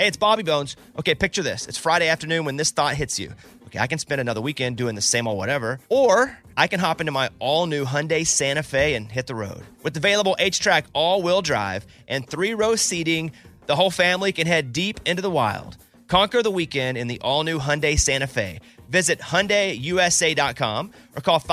Hey, it's Bobby Bones. Okay, picture this. It's Friday afternoon when this thought hits you. Okay, I can spend another weekend doing the same old whatever, or I can hop into my all-new Hyundai Santa Fe and hit the road. With available H-Track all-wheel drive and 3-row seating, the whole family can head deep into the wild. Conquer the weekend in the all-new Hyundai Santa Fe. Visit HyundaiUSA.com or call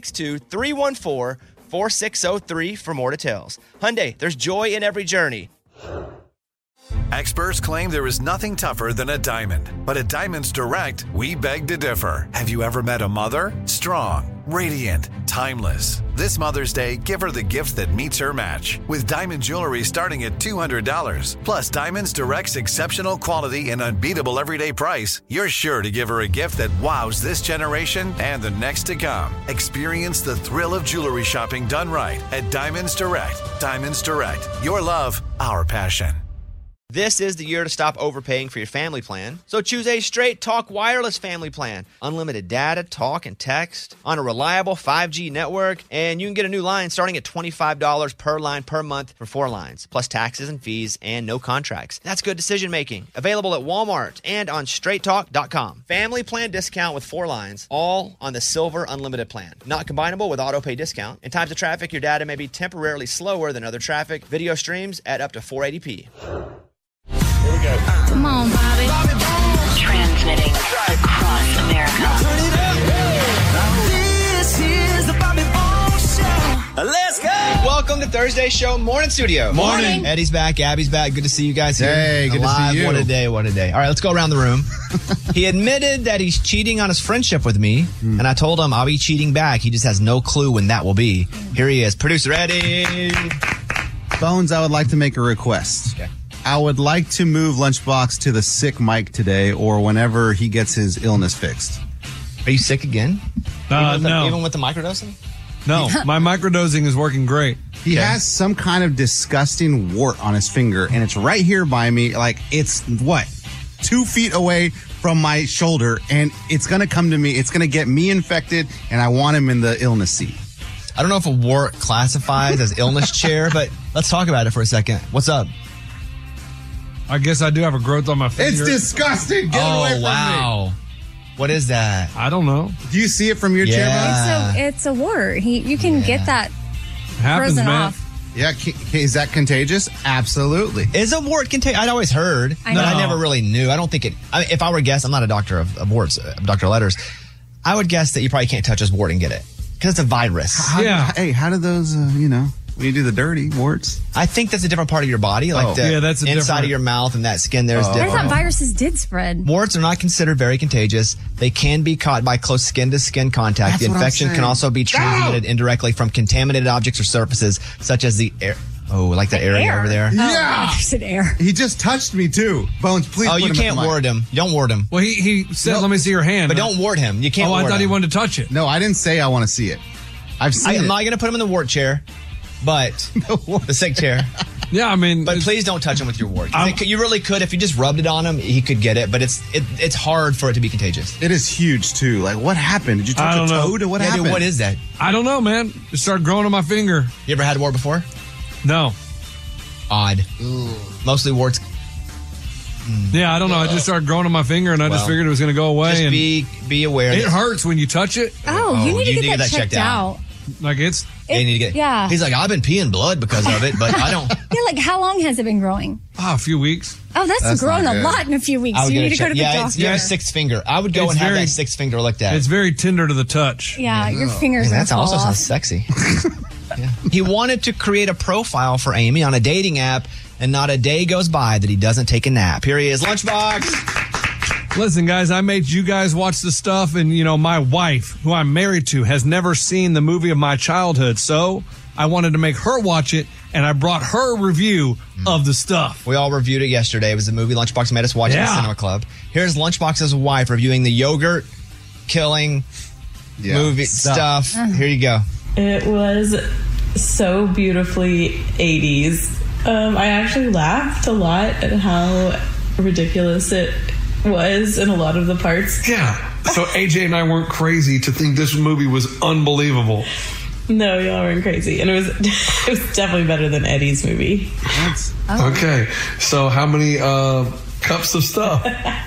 562-314-4603 for more details. Hyundai, there's joy in every journey. Experts claim there is nothing tougher than a diamond. But at Diamonds Direct, we beg to differ. Have you ever met a mother? Strong, radiant, timeless. This Mother's Day, give her the gift that meets her match. With diamond jewelry starting at $200. Plus Diamonds Direct's exceptional quality and unbeatable everyday price, you're sure to give her a gift that wows this generation and the next to come. Experience the thrill of jewelry shopping done right at Diamonds Direct. Diamonds Direct. Your love, our passion. This is the year to stop overpaying for your family plan. So choose a Straight Talk Wireless family plan. Unlimited data, talk, and text on a reliable 5G network. And you can get a new line starting at $25 per line per month for 4 lines, plus taxes and fees and no contracts. That's good decision making. Available at Walmart and on straighttalk.com. Family plan discount with 4 lines, all on the Silver Unlimited plan. Not combinable with auto pay discount. In times of traffic, your data may be temporarily slower than other traffic. Video streams at up to 480p. Here we go. Come on, Bobby. Transmitting across America. This is the Bobby Bones Show. Let's go. Welcome to Thursday's show, Morning Studio. Morning. Eddie's back, Abby's back. Good to see you guys here. Hey, good to see Alive. you. What a day, what a day. All right, let's go around the room. He admitted that he's cheating on his friendship with me, and I told him I'll be cheating back. He just has no clue when that will be. Here he is, producer Eddie. Bones, I would like to make a request. Okay. I would like to move Lunchbox to the sick mic today or whenever he gets his illness fixed. Are you sick again? No. Even with the microdosing? No, my microdosing is working great. He has some kind of disgusting wart on his finger, and it's right here by me. Like, it's, 2 feet away from my shoulder, and it's going to come to me. It's going to get me infected, and I want him in the illness seat. I don't know if a wart classifies as illness chair, but let's talk about it for a second. What's up? I guess I do have a growth on my finger. It's disgusting. Get it away from me. Wow. What is that? I don't know. Do you see it from your chair, Bones? It's a wart. You can get that Happens, frozen man. off. Yeah, is that contagious? Absolutely. Is a wart contagious? I'd always heard, I but know. I never really knew. I don't think it. If I were to guess, I'm not a doctor of warts, Dr. Letters. I would guess that you probably can't touch his wart and get it because it's a virus. How do those, when you do the dirty warts? I think that's a different part of your body, like that's a inside different- of your mouth and that skin there is I different. thought viruses did spread. Warts are not considered very contagious. They can be caught by close skin-to-skin contact. That's the what I'm infection can saying. also be transmitted indirectly from contaminated objects or surfaces, such as the air. Oh, like the area over there. Yeah. There's an air. He just touched me, too. Bones, please Oh, put you him at can't the mic. ward him. You don't ward him. Well, he said, let me see your hand. But don't ward him. You can't Oh, ward I thought him. he wanted to touch it. No, I didn't say I want to see it. I've seen I'm it. not going to put him in the wart chair, but the sick chair. Yeah, I mean. But please don't touch him with your wart. I'm- You really could. If you just rubbed it on him, he could get it, but it's hard for it to be contagious. It is huge, too. Like, what happened? Did you touch I don't a know. toad or what Yeah, happened? dude, what is that? I don't know, man. It started growing on my finger. You ever had a wart before? No. Odd. Mostly warts. Yeah, I don't know. It just started growing on my finger, and I just Well, figured it was going to go away. Just and be aware. it that- hurts when you touch it. Oh, you need to get that checked out. Like it's. Yeah, you need to get. Yeah. He's like, I've been peeing blood because of it, but I don't. Yeah, like how long has it been growing? A few weeks. Oh, that's That's grown not a good. lot in a few weeks. I would You get need it to go to checked. the Yeah, doctor. you have a 6th finger. I would go It's and have very- that 6th finger looked at. It's very tender to the touch. Yeah, your fingers Man, are that also fall sounds off. sexy. Yeah. He wanted to create a profile for Amy on a dating app, and not a day goes by that he doesn't take a nap. Here he is, Lunchbox. Listen, guys, I made you guys watch the stuff, and, my wife, who I'm married to, has never seen the movie of my childhood, so I wanted to make her watch it, and I brought her review of the stuff. We all reviewed it yesterday. It was the movie Lunchbox made us watch at the Yeah. Cinema Club. Here's Lunchbox's wife reviewing the yogurt killing movie stuff. Here you go. It was so beautifully 80s. I actually laughed a lot at how ridiculous it was in a lot of the parts. Yeah. So AJ and I weren't crazy to think this movie was unbelievable. No, y'all weren't crazy. And it was definitely better than Eddie's movie. Okay. So how many cups of stuff.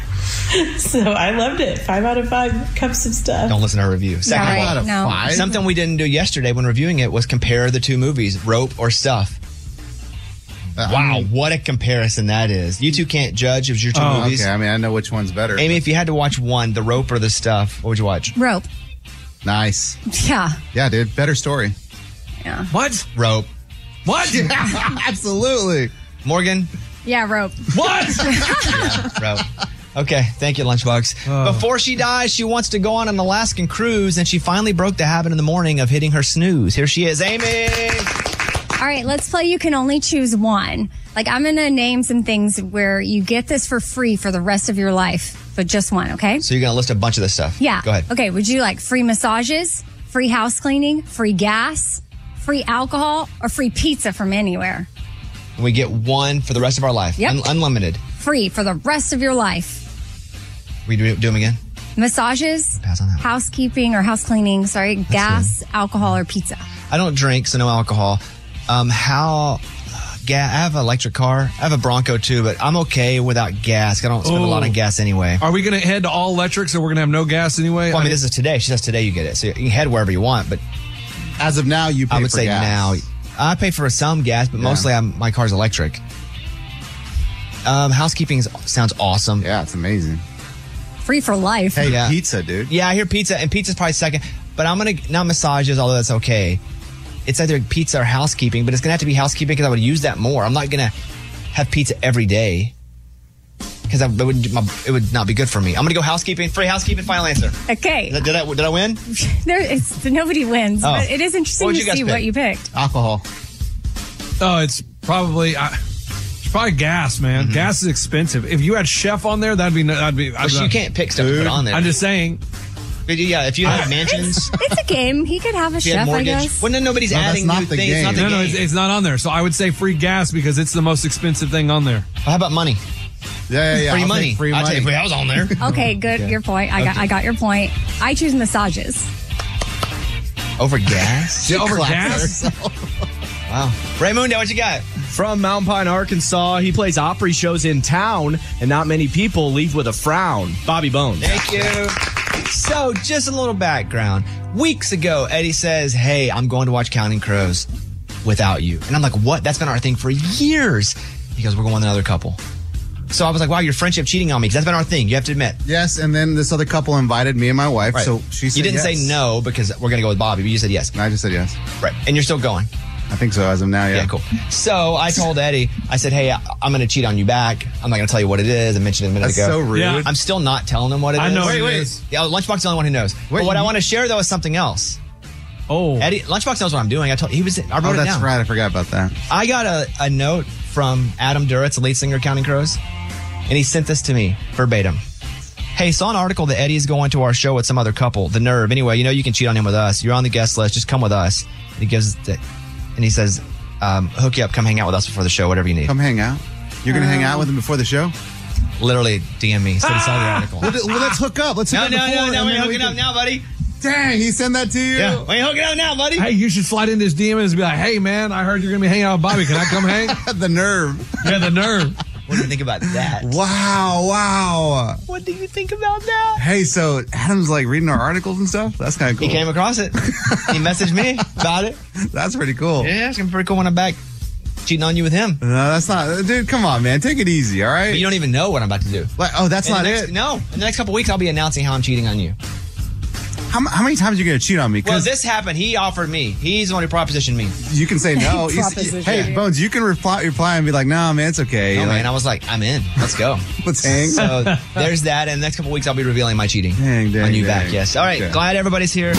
So I loved it. 5 out of 5 cups of stuff. Don't listen to her review. Second Yeah, of all, right. Out of No. 5? something we didn't do yesterday when reviewing it was compare the two movies, Rope or Stuff. Wow, what a comparison that is. You two can't judge. It was your two movies. Okay, I mean, I know which one's better. Amy, if you had to watch one, The Rope or The Stuff, what would you watch? Rope. Nice. Yeah. Yeah, dude. Better story. Yeah. What? Rope. What? Absolutely. Morgan? Yeah, rope. What? Rope. Okay, thank you, Lunchbox. Before she dies, she wants to go on an Alaskan cruise, and she finally broke the habit in the morning of hitting her snooze. Here she is, Amy. All right, let's play You Can Only Choose One. Like, I'm going to name some things where you get this for free for the rest of your life, but just one, okay? So you're going to list a bunch of this stuff. Yeah. Go ahead. Okay, would you like free massages, free house cleaning, free gas, free alcohol, or free pizza from anywhere? We get one for the rest of our life. Yep. Unlimited. Free for the rest of your life. We do them again? Massages, Pass on that one. housekeeping or house cleaning, gas, alcohol, or pizza. I don't drink, so no alcohol. I have an electric car. I have a Bronco too, but I'm okay without gas. I don't spend a lot on gas anyway. Are we going to head to all electric so we're going to have no gas anyway? Well, I mean, this is today. She says today you get it. So you can head wherever you want, but As of now, you pay I would for say gas. now. I pay for some gas, but mostly my car's electric. Housekeeping sounds awesome. Yeah, it's amazing. Free for life. Hey, Yeah. pizza, dude. Yeah, I hear pizza, and pizza's probably second. But I'm going to, not massages, although that's okay. It's either pizza or housekeeping, but it's going to have to be housekeeping because I would use that more. I'm not going to have pizza every day because it would not be good for me. I'm going to go housekeeping, free housekeeping, final answer. Okay. Did I win? Nobody wins, Oh. but it is interesting What would to you guys see pick? what you picked. Alcohol. Oh, it's probably gas, man. Mm-hmm. Gas is expensive. If you had Chef on there, that'd be. But you can't pick stuff to put on there. I'm just saying. But yeah, if you have mansions, It's a game. He could have a if you have chef, I mortgage. guess. Well, then nobody's No, that's adding not new the things. It's not the game. No, game. it's not on there. So I would say free gas because it's the most expensive thing on there. How about money? Yeah. Free I'll money. take free I'll money. take free. I was on there. Okay, good. Your point. I got your point. I choose massages. Over gas? Yeah, over gas. Wow. Raymundo, what you got? From Mountain Pine, Arkansas, he plays Opry shows in town, and not many people leave with a frown. Bobby Bones. Thank you. So, just a little background. Weeks ago, Eddie says, hey, I'm going to watch Counting Crows without you. And I'm like, what? That's been our thing for years. He goes, we're going with another couple. So I was like, wow, your friendship cheating on me, because that's been our thing. You have to admit. Yes, and then this other couple invited me and my wife, Right. so she said You didn't yes. say no because we're going to go with Bobby, but you said yes. And I just said yes. Right. And you're still going. I think so as of now, yeah. Yeah, cool. So I told Eddie, I said, hey, I'm going to cheat on you back. I'm not going to tell you what it is. I mentioned it a minute That's ago. so rude. Yeah. I'm still not telling him what it is. I know Wait, it wait. is. Yeah, Lunchbox is the only one who knows. Wait, but what I you- want to share, though, is something else. Oh, Eddie, Lunchbox knows what I'm doing. I wrote Oh, it that's down. right. I forgot about that. I got a note from Adam Duritz, the lead singer of Counting Crows, and he sent this to me verbatim. Hey, saw an article that Eddie is going to our show with some other couple, The Nerve. Anyway, you can cheat on him with us. You're on the guest list. Just come with us. And he says, hook you up. Come hang out with us before the show, whatever you need. Come hang out. You're going to hang out with him before the show? Literally DM me. Said he saw the article. Well, let's hook up. Let's hook No, up before, we and ain't then hooking up now, buddy. Dang, he sent that to you? Yeah, we ain't hooking up now, buddy. hey, you should slide in his DMs and be like, hey, man, I heard you're going to be hanging out with Bobby. Can I come hang? The nerve. Yeah, the nerve. What do you think about that? Wow. What do you think about that? Hey, so Adam's like reading our articles and stuff? That's kind of cool. He came across it. He messaged me about it. That's pretty cool. Yeah, it's gonna be pretty cool when I'm back cheating on you with him. No, that's not. Dude, come on, man. Take it easy, all right? But you don't even know what I'm about to do. Like, oh, that's In the not next- it? No. In the next couple weeks, I'll be announcing how I'm cheating on you. How many times are you going to cheat on me? Well, Because this happened. He offered me. He's the one who propositioned me. you can say no. Hey, Bones, you can reply and be like, no, man, it's okay. No, You're man. like, I was like, I'm in. Let's go. let's hang. So there's that. And the next couple weeks, I'll be revealing my cheating Dang, on you dang. back. Yes. All right. Okay. Glad everybody's here.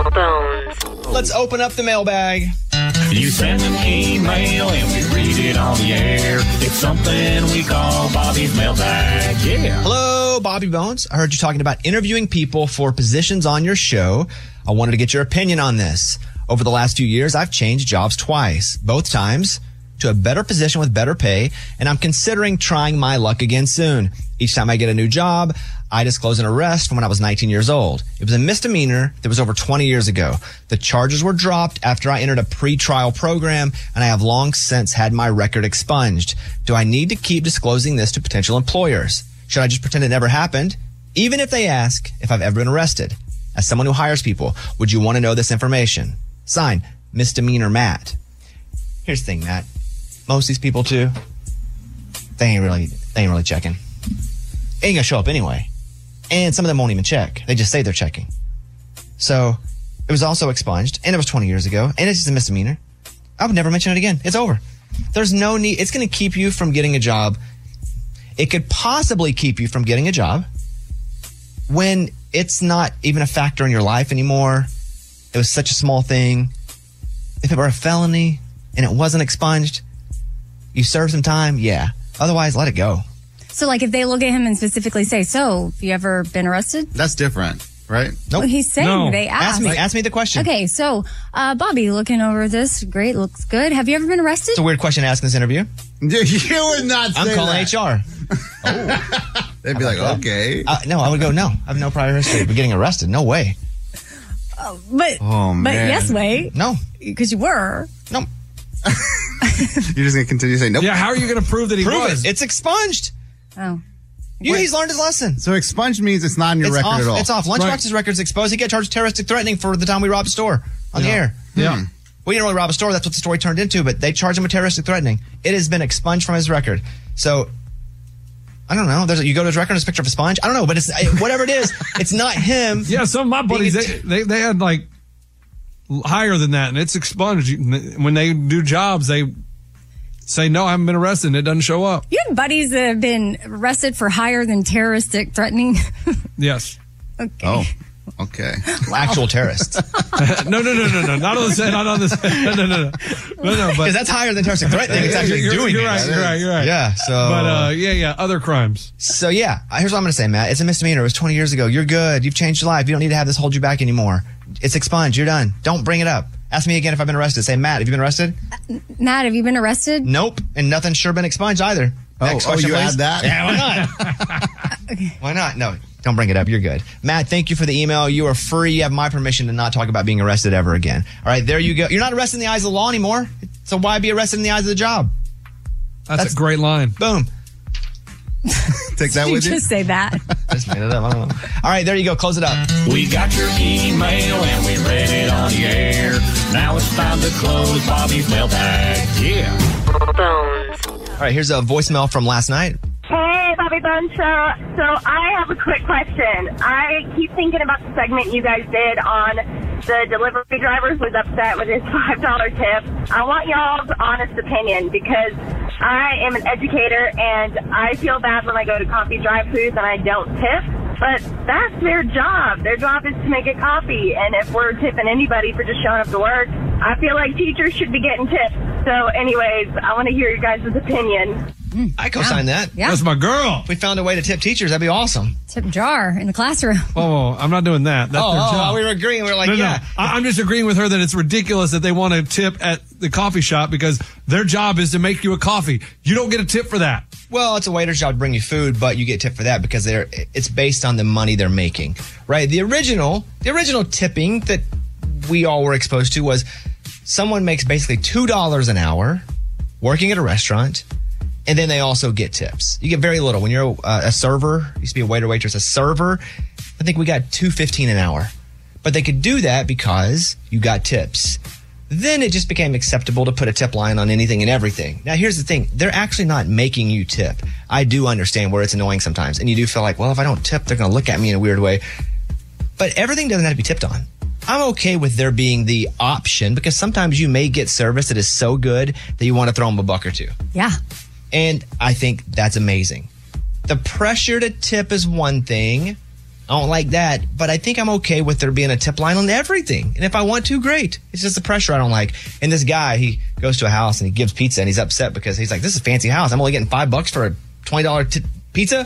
Let's open up the mailbag. You send an email and we read it on the air. It's something we call Bobby's mailbag. Yeah. Hello, Bobby Bones. I heard you talking about interviewing people for positions on your show. I wanted to get your opinion on this. Over the last few years, I've changed jobs twice. Both times, to a better position with better pay, and I'm considering trying my luck again soon. Each time I get a new job, I disclose an arrest from when I was 19 years old. It was a misdemeanor that was over 20 years ago. The charges were dropped after I entered a pre-trial program, and I have long since had my record expunged. Do I need to keep disclosing this to potential employers? Should I just pretend it never happened? Even if they ask if I've ever been arrested. As someone who hires people, would you want to know this information? Signed, Misdemeanor Matt. Here's the thing, Matt. Most of these people too, they ain't really checking. They ain't gonna show up anyway. And some of them won't even check. They just say they're checking. So it was also expunged, and it was 20 years ago, and it's just a misdemeanor. I would never mention it again. It's over. There's no need. It's going to keep you from getting a job. It could possibly keep you from getting a job when it's not even a factor in your life anymore. It was such a small thing. If it were a felony and it wasn't expunged, you serve some time, yeah. Otherwise, let it go. So, like, if they look at him and specifically say, so, have you ever been arrested? That's different, right? Nope. Well, he's saying they asked. Ask me the question. Okay, so, Bobby, looking over this, great, looks good. Have you ever been arrested? It's a weird question to ask in this interview. You would not say I'm calling that. HR. They'd be like, okay. No, I would go, no. I have no prior history of getting arrested. No way. But yes, way. No. Because you were. No. You're just going to continue to say nope. Yeah, how are you going to prove that he was? It's expunged. Oh. He's learned his lesson. So expunged means it's not on your record off, at all. It's off. Lunchbox's record's exposed. He got charged with terroristic threatening for the time we robbed a store on the air. Yeah. We didn't really rob a store. That's what the story turned into, but they charged him with terroristic threatening. It has been expunged from his record. So, I don't know. You go to his record, there's a picture of a sponge. I don't know, but it's whatever it is, it's not him. Yeah, some of my buddies, they had like higher than that, and it's expunged. When they do jobs, they say, no, I haven't been arrested, and it doesn't show up. You have buddies that have been arrested for higher than terroristic threatening? Yes. Okay. Oh, okay. Wow. Actual terrorists. No. Not on the set. Not on the set. No. Because that's higher than terroristic threatening. It's actually doing you're it. Right. You're right. Yeah. So. But other crimes. So yeah, here's what I'm going to say, Matt. It's a misdemeanor. It was 20 years ago. You're good. You've changed your life. You don't need to have this hold you back anymore. It's expunged. You're done. Don't bring it up. Ask me again if I've been arrested. Say, Matt, have you been arrested? Matt, have you been arrested? Nope. And nothing's sure been expunged either. Next question, you please. add that? Yeah, why not? Okay. Why not? No, don't bring it up. You're good. Matt, thank you for the email. You are free. You have my permission to not talk about being arrested ever again. All right, there you go. You're not arrested in the eyes of the law anymore. So why be arrested in the eyes of the job? That's a great line. Boom. Take that with you. Just say that. Just made it up. I don't know. All right, there you go. Close it up. We got your email and we read it on the air. Now it's time to close Bobby's mailbag. Yeah. All right, here's a voicemail from last night. Hey, Bobby Bones Show. So I have a quick question. I keep thinking about the segment you guys did on the delivery drivers was upset with his $5 tip. I want y'all's honest opinion because I am an educator and I feel bad when I go to coffee drive-thrus and I don't tip. But that's their job. Their job is to make a coffee. And if we're tipping anybody for just showing up to work, I feel like teachers should be getting tips. So anyways, I want to hear your guys' opinion. I co-sign that. Yeah. That's my girl. If we found a way to tip teachers, that'd be awesome. Tip jar in the classroom. Oh, I'm not doing that. That's their job. We were agreeing. We were like, No. yeah. I'm just agreeing with her that it's ridiculous that they want to tip at the coffee shop because their job is to make you a coffee. You don't get a tip for that. Well, it's a waiter's job to bring you food, but you get tipped for that because it's based on the money they're making, right? The original tipping that we all were exposed to was someone makes basically $2 an hour working at a restaurant, and then they also get tips. You get very little. When you're a server, used to be a waiter, waitress, a server, I think we got $2.15 an hour. But they could do that because you got tips. Then it just became acceptable to put a tip line on anything and everything. Now, here's the thing. They're actually not making you tip. I do understand where it's annoying sometimes. And you do feel like, well, if I don't tip, they're going to look at me in a weird way. But everything doesn't have to be tipped on. I'm okay with there being the option because sometimes you may get service that is so good that you want to throw them a buck or two. Yeah. And I think that's amazing. The pressure to tip is one thing. I don't like that, but I think I'm okay with there being a tip line on everything. And if I want to, great. It's just the pressure I don't like. And this guy, he goes to a house and he gives pizza and he's upset because he's like, this is a fancy house. I'm only getting $5 for a $20 pizza.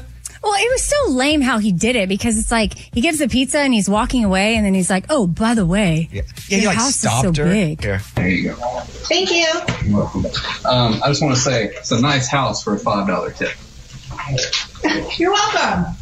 Well, it was so lame how he did it because it's like he gives the pizza and he's walking away and then he's like, "Oh, by the way, he your like house stopped is so her. big." Here. There you go. Thank you. You're welcome. I just want to say it's a nice house for a $5 tip. You're welcome.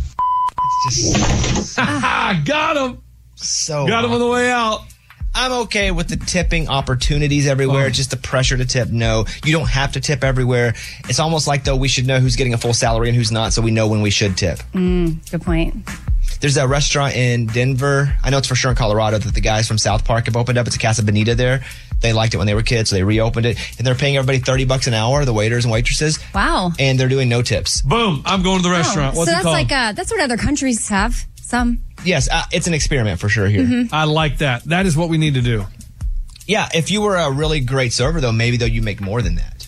Got him. So Got him on the way out. I'm okay with the tipping opportunities everywhere. Just the pressure to tip. No, you don't have to tip everywhere. It's almost like, though, we should know who's getting a full salary and who's not, so we know when we should tip. Good point. There's a restaurant in Denver. I know it's for sure in Colorado that the guys from South Park have opened up. It's a Casa Bonita there. They liked it when they were kids, so they reopened it. And they're paying everybody $30 an hour, the waiters and waitresses. Wow. And they're doing no tips. Boom. I'm going to the restaurant. What's so it that's called? like that's what other countries have. Some. Yes, it's an experiment for sure here. I like that. That is what we need to do. Yeah, if you were a really great server, though, maybe you make more than that.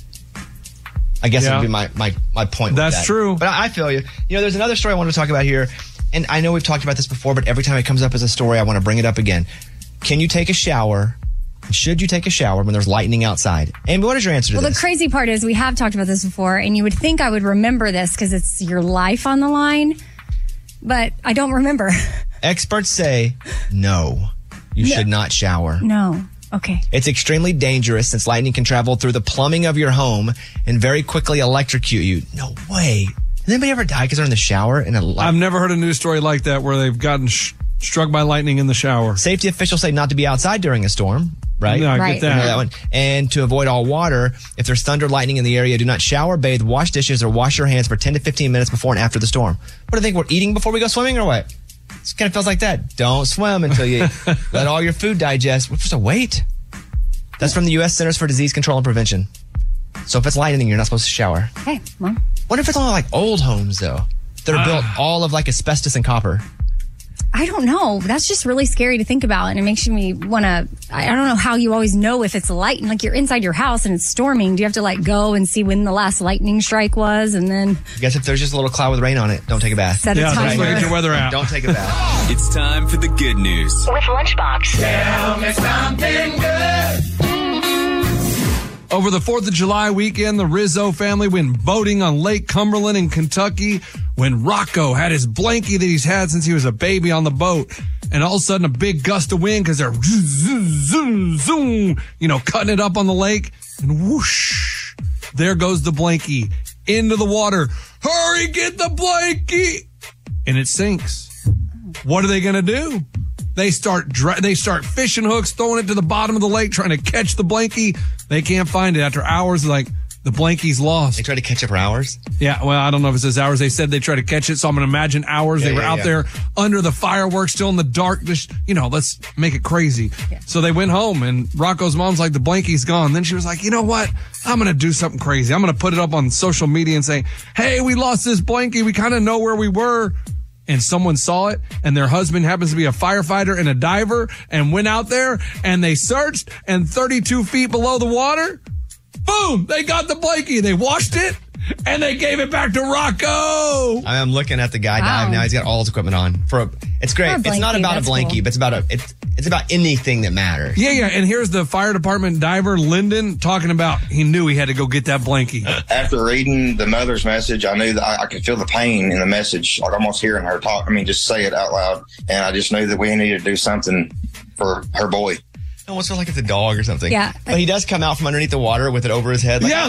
I guess that would be my point with That's that. true. But I feel you. You know, there's another story I wanted to talk about here, and I know we've talked about this before, but every time it comes up as a story, I want to bring it up again. Can you take a shower? Should you take a shower when there's lightning outside? And what is your answer to Well, this? the crazy part is we have talked about this before, and you would think I would remember this because it's your life on the line, but I don't remember. Experts say no, you should not shower. No. Okay. It's extremely dangerous since lightning can travel through the plumbing of your home and very quickly electrocute you. No way. Did anybody ever die because they're in the shower? I've never heard a news story like that where they've gotten struck by lightning in the shower. Safety officials say not to be outside during a storm, right? No, I get that. You know that one. And to avoid all water, if there's thunder, lightning in the area, do not shower, bathe, wash dishes, or wash your hands for 10 to 15 minutes before and after the storm. What do you think? We're eating before we go swimming or what? It kind of feels like that. Don't swim until you let all your food digest. What's the wait? That's from the U.S. Centers for Disease Control and Prevention. So if it's lightning, you're not supposed to shower. Okay, well. What if it's only like old homes, though? That are built all of like asbestos and copper. I don't know. That's just really scary to think about. And it makes me want to, I don't know how you always know if it's lightning. Like you're inside your house and it's storming. Do you have to like go and see when the last lightning strike was? And then I guess if there's just a little cloud with rain on it, don't take a bath. Set a timer. Look at your weather app. Don't take a bath. It's time for the good news. With Lunchbox. Tell me something good. Over the 4th of July weekend, the Rizzo family went boating on Lake Cumberland in Kentucky when Rocco had his blankie that he's had since he was a baby on the boat. And all of a sudden, a big gust of wind because they're zoom, zoom, cutting it up on the lake. And whoosh, there goes the blankie into the water. Hurry, get the blankie. And it sinks. What are they going to do? They start fishing hooks, throwing it to the bottom of the lake, trying to catch the blankie. They can't find it. After hours, like, the blankie's lost. They try to catch it for hours? Yeah, well, I don't know if it says hours. They said they tried to catch it, so I'm going to imagine hours. They were out there under the fireworks, still in the dark. Just, let's make it crazy. Yeah. So they went home, and Rocco's mom's like, the blankie's gone. Then she was like, you know what? I'm going to do something crazy. I'm going to put it up on social media and say, hey, we lost this blankie. We kind of know where we were. And someone saw it, and their husband happens to be a firefighter and a diver, and went out there, and they searched, and 32 feet below the water, boom, they got the blankie. They washed it, and they gave it back to Rocco. I'm looking at the guy dive now. He's got all his equipment on. It's great. It's not about a blankie, but it's about anything that matters. Yeah. And here's the fire department diver, Lyndon, talking about he knew he had to go get that blankie. After reading the mother's message, I knew that I could feel the pain in the message, like almost hearing her talk. Just say it out loud. And I just knew that we needed to do something for her boy. It almost feels like it's a dog or something. Yeah. But he does come out from underneath the water with it over his head. I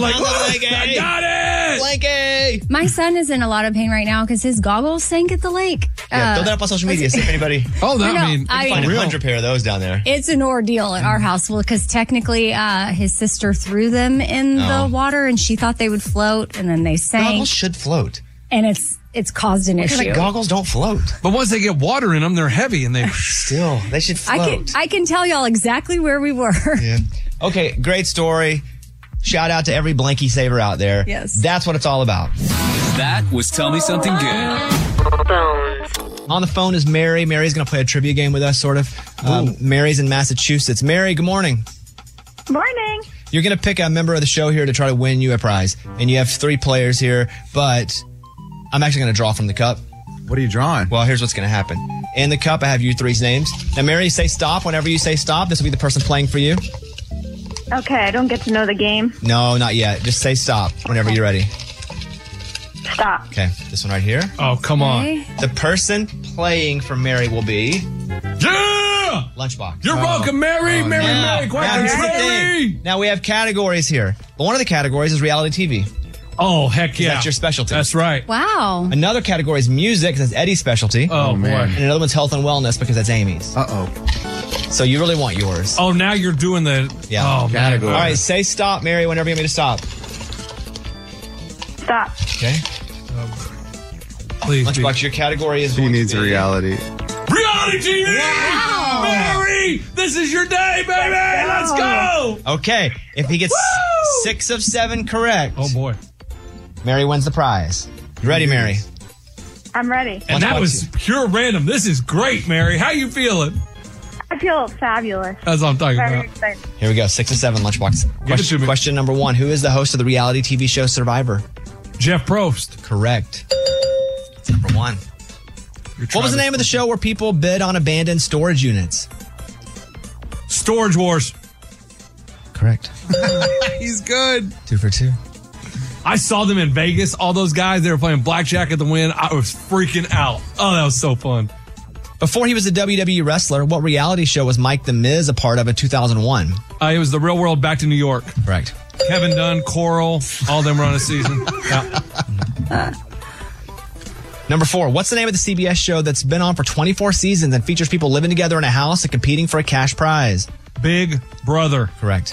got it! Blankie! My son is in a lot of pain right now because his goggles sank at the lake. Throw that up on social media. See if anybody. You can find 100 pair of those down there. It's an ordeal at our house because technically his sister threw them in the water and she thought they would float and then they sank. Goggles should float. And it's caused an issue. Like goggles don't float. But once they get water in them, they're heavy and they still they should float. I can tell y'all exactly where we were. Yeah. Okay, great story. Shout out to every blankie saver out there. Yes. That's what it's all about. That was Tell Me Something Good. On the phone is Mary. Mary's going to play a trivia game with us, sort of. Mary's in Massachusetts. Mary, good morning. Morning. You're going to pick a member of the show here to try to win you a prize. And you have 3 players here, but I'm actually going to draw from the cup. What are you drawing? Well, here's what's going to happen. In the cup, I have you 3's names. Now, Mary, say stop. Whenever you say stop, this will be the person playing for you. Okay, I don't get to know the game. No, not yet. Just say stop whenever you're ready. Stop. Okay, this one right here. Oh, come on. The person playing for Mary will be Yeah! Lunchbox. You're welcome, Mary. Mary, Now, quite here's the Mary. thing. Now we have categories here. One of the categories is reality TV. Oh, heck yeah. That's your specialty. That's right. Wow. Another category is music, because that's Eddie's specialty. Oh, boy. And another one's health and wellness, because that's Amy's. Uh-oh. So you really want yours. Oh, now you're doing the Yeah. Category. All right, say stop, Mary, whenever you want me to stop. Stop. Okay. Please. Lunchbox, your category is She needs reality. Reality TV! Wow. Mary! This is your day, baby! Let's go! Okay, if he gets 6 of 7 correct, Oh, boy. Mary wins the prize. You ready, Mary? I'm ready. And that was pure random. This is great, Mary. How you feeling? I feel fabulous. That's what I'm talking Very about. excited. Here we go, 6 of 7, Lunchbox. Question number 1. Who is the host of the reality TV show Survivor? Jeff Probst. Correct. That's number 1. What was the name of the show where people bid on abandoned storage units? Storage Wars. Correct. He's good. 2 for 2. I saw them in Vegas. All those guys, they were playing blackjack at the Wynn. I was freaking out. Oh, that was so fun. Before he was a WWE wrestler, what reality show was Mike the Miz a part of in 2001? It was The Real World Back to New York. Correct. Kevin Dunn, Coral, all them were on a season. Yeah. Number 4. What's the name of the CBS show that's been on for 24 seasons and features people living together in a house and competing for a cash prize? Big Brother. Correct.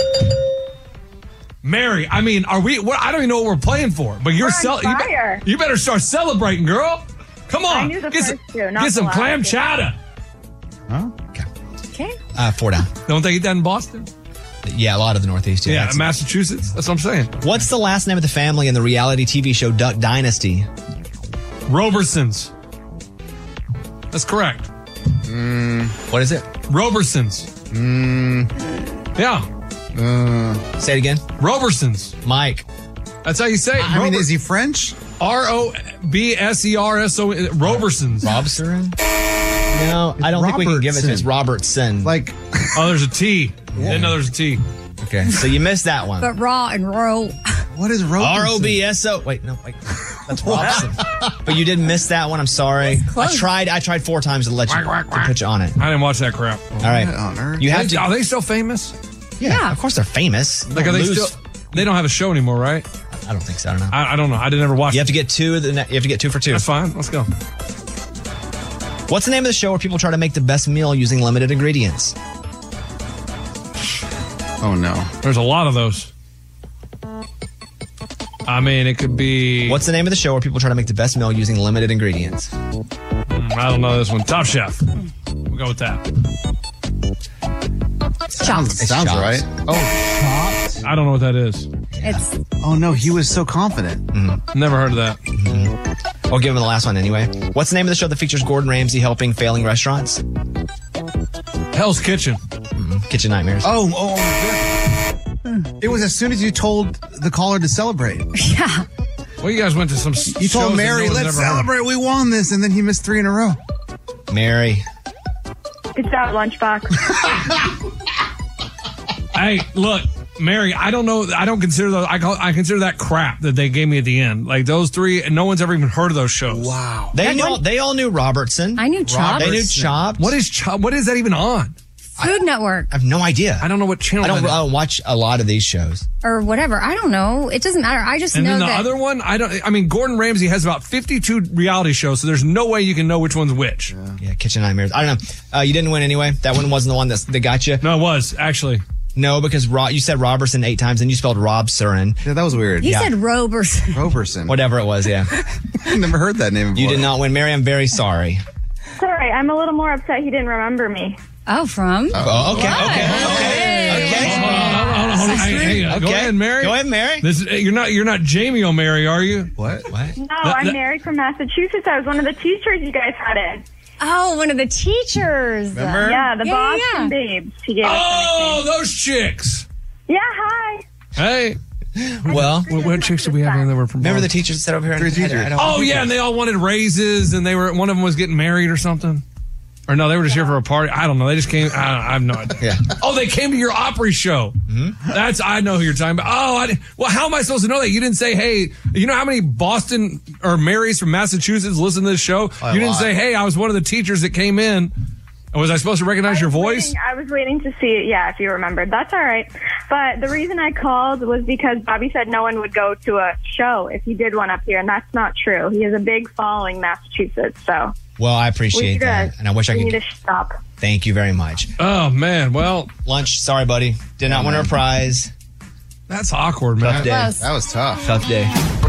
Mary, I mean, are we? I don't even know what we're playing for, but you're fire. you better start celebrating, girl. Come on, I knew the first two, not get some the last clam two. chowder. Huh? Okay. 4 down. Don't they eat that in Boston? Yeah, a lot of the Northeast. Yeah, that's- Massachusetts. That's what I'm saying. What's the last name of the family in the reality TV show Duck Dynasty? Robersons. That's correct. What is it? Robersons. Yeah. Say it again. Robersons. Mike. That's how you say it. I mean, is he French? ROBSERSO. Robersons. Robson? No, I don't think we can give it to It's Robertson. Like, oh, there's a T. Didn't know there's a T. Okay, so you missed that one. But raw and row. what is Robertson? ROBSO. Wait, no, wait. That's Robson. But you did miss that one. I'm sorry. I tried 4 times to let you to put you on it. I didn't watch that crap. All right. You have to. Are they still famous? Yeah, of course they're famous. Like, are they still? They don't have a show anymore, right? I don't think so. I don't know. I don't know. I didn't ever watch. You have to get 2. You have to get 2 for 2. That's fine. Let's go. What's the name of the show where people try to make the best meal using limited ingredients? Oh no, there's a lot of those. I mean, it could be. What's the name of the show where people try to make the best meal using limited ingredients? I don't know this one. Top Chef. We'll go with that. Chops. sounds right. Oh, chopped. I don't know what that is. It's. Oh no, he was so confident. Never heard of that. I'll give him the last one anyway. What's the name of the show that features Gordon Ramsay helping failing restaurants? Hell's Kitchen. Kitchen Nightmares. Oh, it was as soon as you told the caller to celebrate. Yeah. Well, you guys went to some. You told Mary, let's celebrate. We won this, and then he missed 3 in a row. Mary. Good job, Lunchbox. Hey, look, Mary. I don't know. I don't consider those. I consider that crap that they gave me at the end. Like those 3, and no one's ever even heard of those shows. Wow. They all knew Robertson. I knew Chopped. They knew Chopped. What is Chopped? What is that even on? Food Network. I have no idea. I don't know what channel. I don't watch a lot of these shows. Or whatever. I don't know. It doesn't matter. I just And know then the that. other one, I mean, Gordon Ramsay has about 52 reality shows, so there's no way you can know which one's which. Yeah, Kitchen Nightmares. I don't know. You didn't win anyway. That one wasn't the one that got you. No, it was actually. No, because you said Robertson 8 times and you spelled Robson. Yeah, that was weird. He said Roberson. Roberson. Whatever it was, yeah. I never heard that name before. You did not win. Mary, I'm very sorry. Sorry, I'm a little more upset he didn't remember me. Oh, from? Oh, okay. Hold on. Hey, go ahead, Mary. Go ahead, Mary. You're not Jamie O'Mary, are you? What? No, I'm married from Massachusetts. I was one of the teachers you guys had in. Oh, one of the teachers. Remember? Yeah, the Boston babes. He gave us Oh, those chicks. Yeah, hi. Hey. Well, what chicks did we have in there? Were from remember the Boston? teachers that sat over here? 3 teachers. Oh, yeah, and they all wanted raises, and one of them was getting married or something. Or no, they were just here for a party. I don't know. They just came. I have no idea. Yeah. Oh, they came to your Opry show. Mm-hmm. I know who you're talking about. Oh, well, how am I supposed to know that? You didn't say, hey, you know how many Boston or Marys from Massachusetts listen to this show? You didn't say, hey, I was one of the teachers that came in. Was I supposed to recognize your voice? I was waiting to see it. Yeah, if you remembered. That's all right. But the reason I called was because Bobby said no one would go to a show if he did one up here, and that's not true. He has a big following in Massachusetts, so. Well, I appreciate that, and I wish I could. We need to stop. Thank you very much. Oh, man. Well. Lunch. Sorry, buddy. Did not win our prize. That's awkward, man. Tough day. That was tough. Tough day.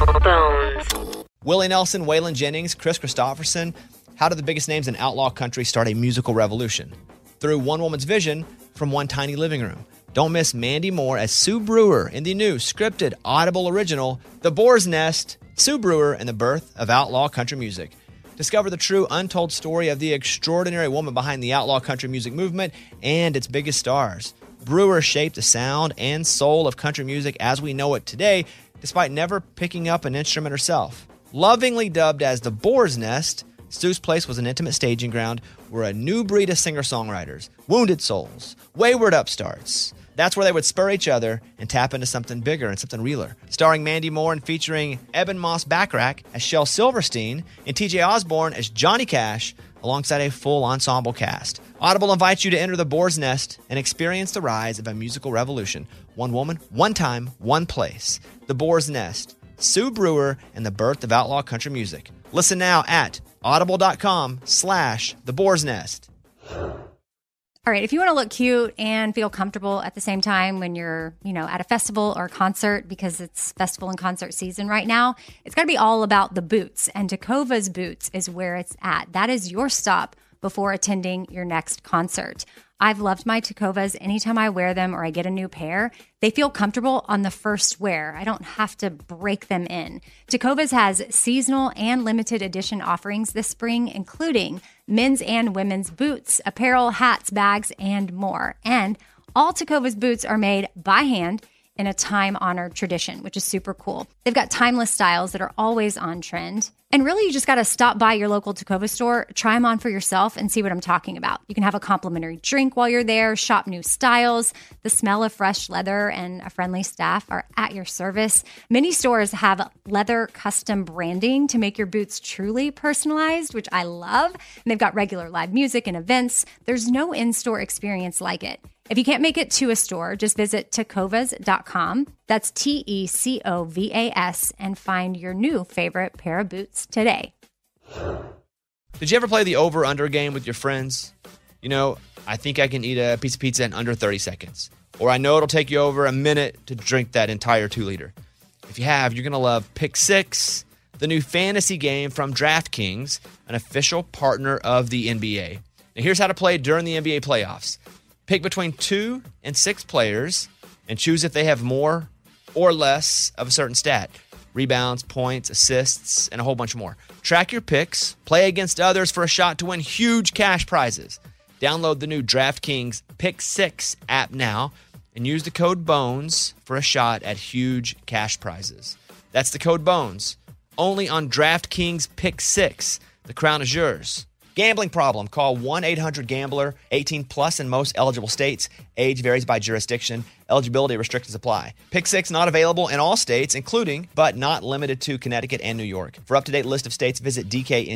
Willie Nelson, Waylon Jennings, Chris Christopherson. How did the biggest names in outlaw country start a musical revolution? Through one woman's vision from one tiny living room. Don't miss Mandy Moore as Sue Brewer in the new scripted Audible original, The Boar's Nest, Sue Brewer and the Birth of Outlaw Country Music. Discover the true untold story of the extraordinary woman behind the outlaw country music movement and its biggest stars. Brewer shaped the sound and soul of country music as we know it today, despite never picking up an instrument herself. Lovingly dubbed as the Boar's Nest, Sue's place was an intimate staging ground where a new breed of singer-songwriters, wounded souls, wayward upstarts, that's where they would spur each other and tap into something bigger and something realer. Starring Mandy Moore and featuring Eben Moss Backrack as Shel Silverstein and TJ Osborne as Johnny Cash, alongside a full ensemble cast. Audible invites you to enter the Boar's Nest and experience the rise of a musical revolution. One woman, one time, one place. The Boar's Nest, Sue Brewer, and the birth of outlaw country music. Listen now at audible.com/The Boar's Nest. All right, if you want to look cute and feel comfortable at the same time when you're, at a festival or a concert, because it's festival and concert season right now, it's got to be all about the boots. And Tecovas Boots is where it's at. That is your stop before attending your next concert. I've loved my Tecovas. Anytime I wear them or I get a new pair, they feel comfortable on the first wear. I don't have to break them in. Tecovas has seasonal and limited edition offerings this spring, including men's and women's boots, apparel, hats, bags, and more. And all Tecovas boots are made by hand in a time-honored tradition, which is super cool. They've got timeless styles that are always on trend. And really, you just got to stop by your local Tecovas store, try them on for yourself, and see what I'm talking about. You can have a complimentary drink while you're there, shop new styles. The smell of fresh leather and a friendly staff are at your service. Many stores have leather custom branding to make your boots truly personalized, which I love. And they've got regular live music and events. There's no in-store experience like it. If you can't make it to a store, just visit tecovas.com. That's TECOVAS and find your new favorite pair of boots today. Did you ever play the over-under game with your friends? I think I can eat a piece of pizza in under 30 seconds. Or I know it'll take you over a minute to drink that entire 2-liter. If you have, you're going to love Pick Six, the new fantasy game from DraftKings, an official partner of the NBA. Now here's how to play during the NBA playoffs. Pick between 2 and 6 players and choose if they have more or less of a certain stat. Rebounds, points, assists, and a whole bunch more. Track your picks, play against others for a shot to win huge cash prizes. Download the new DraftKings Pick 6 app now and use the code BONES for a shot at huge cash prizes. That's the code BONES, only on DraftKings Pick 6. The crown is yours. Gambling problem? Call 1-800-GAMBLER. 18 plus in most eligible states. Age varies by jurisdiction. Eligibility restrictions apply. Pick 6 not available in all states, including but not limited to Connecticut and New York. For up-to-date list of states, visit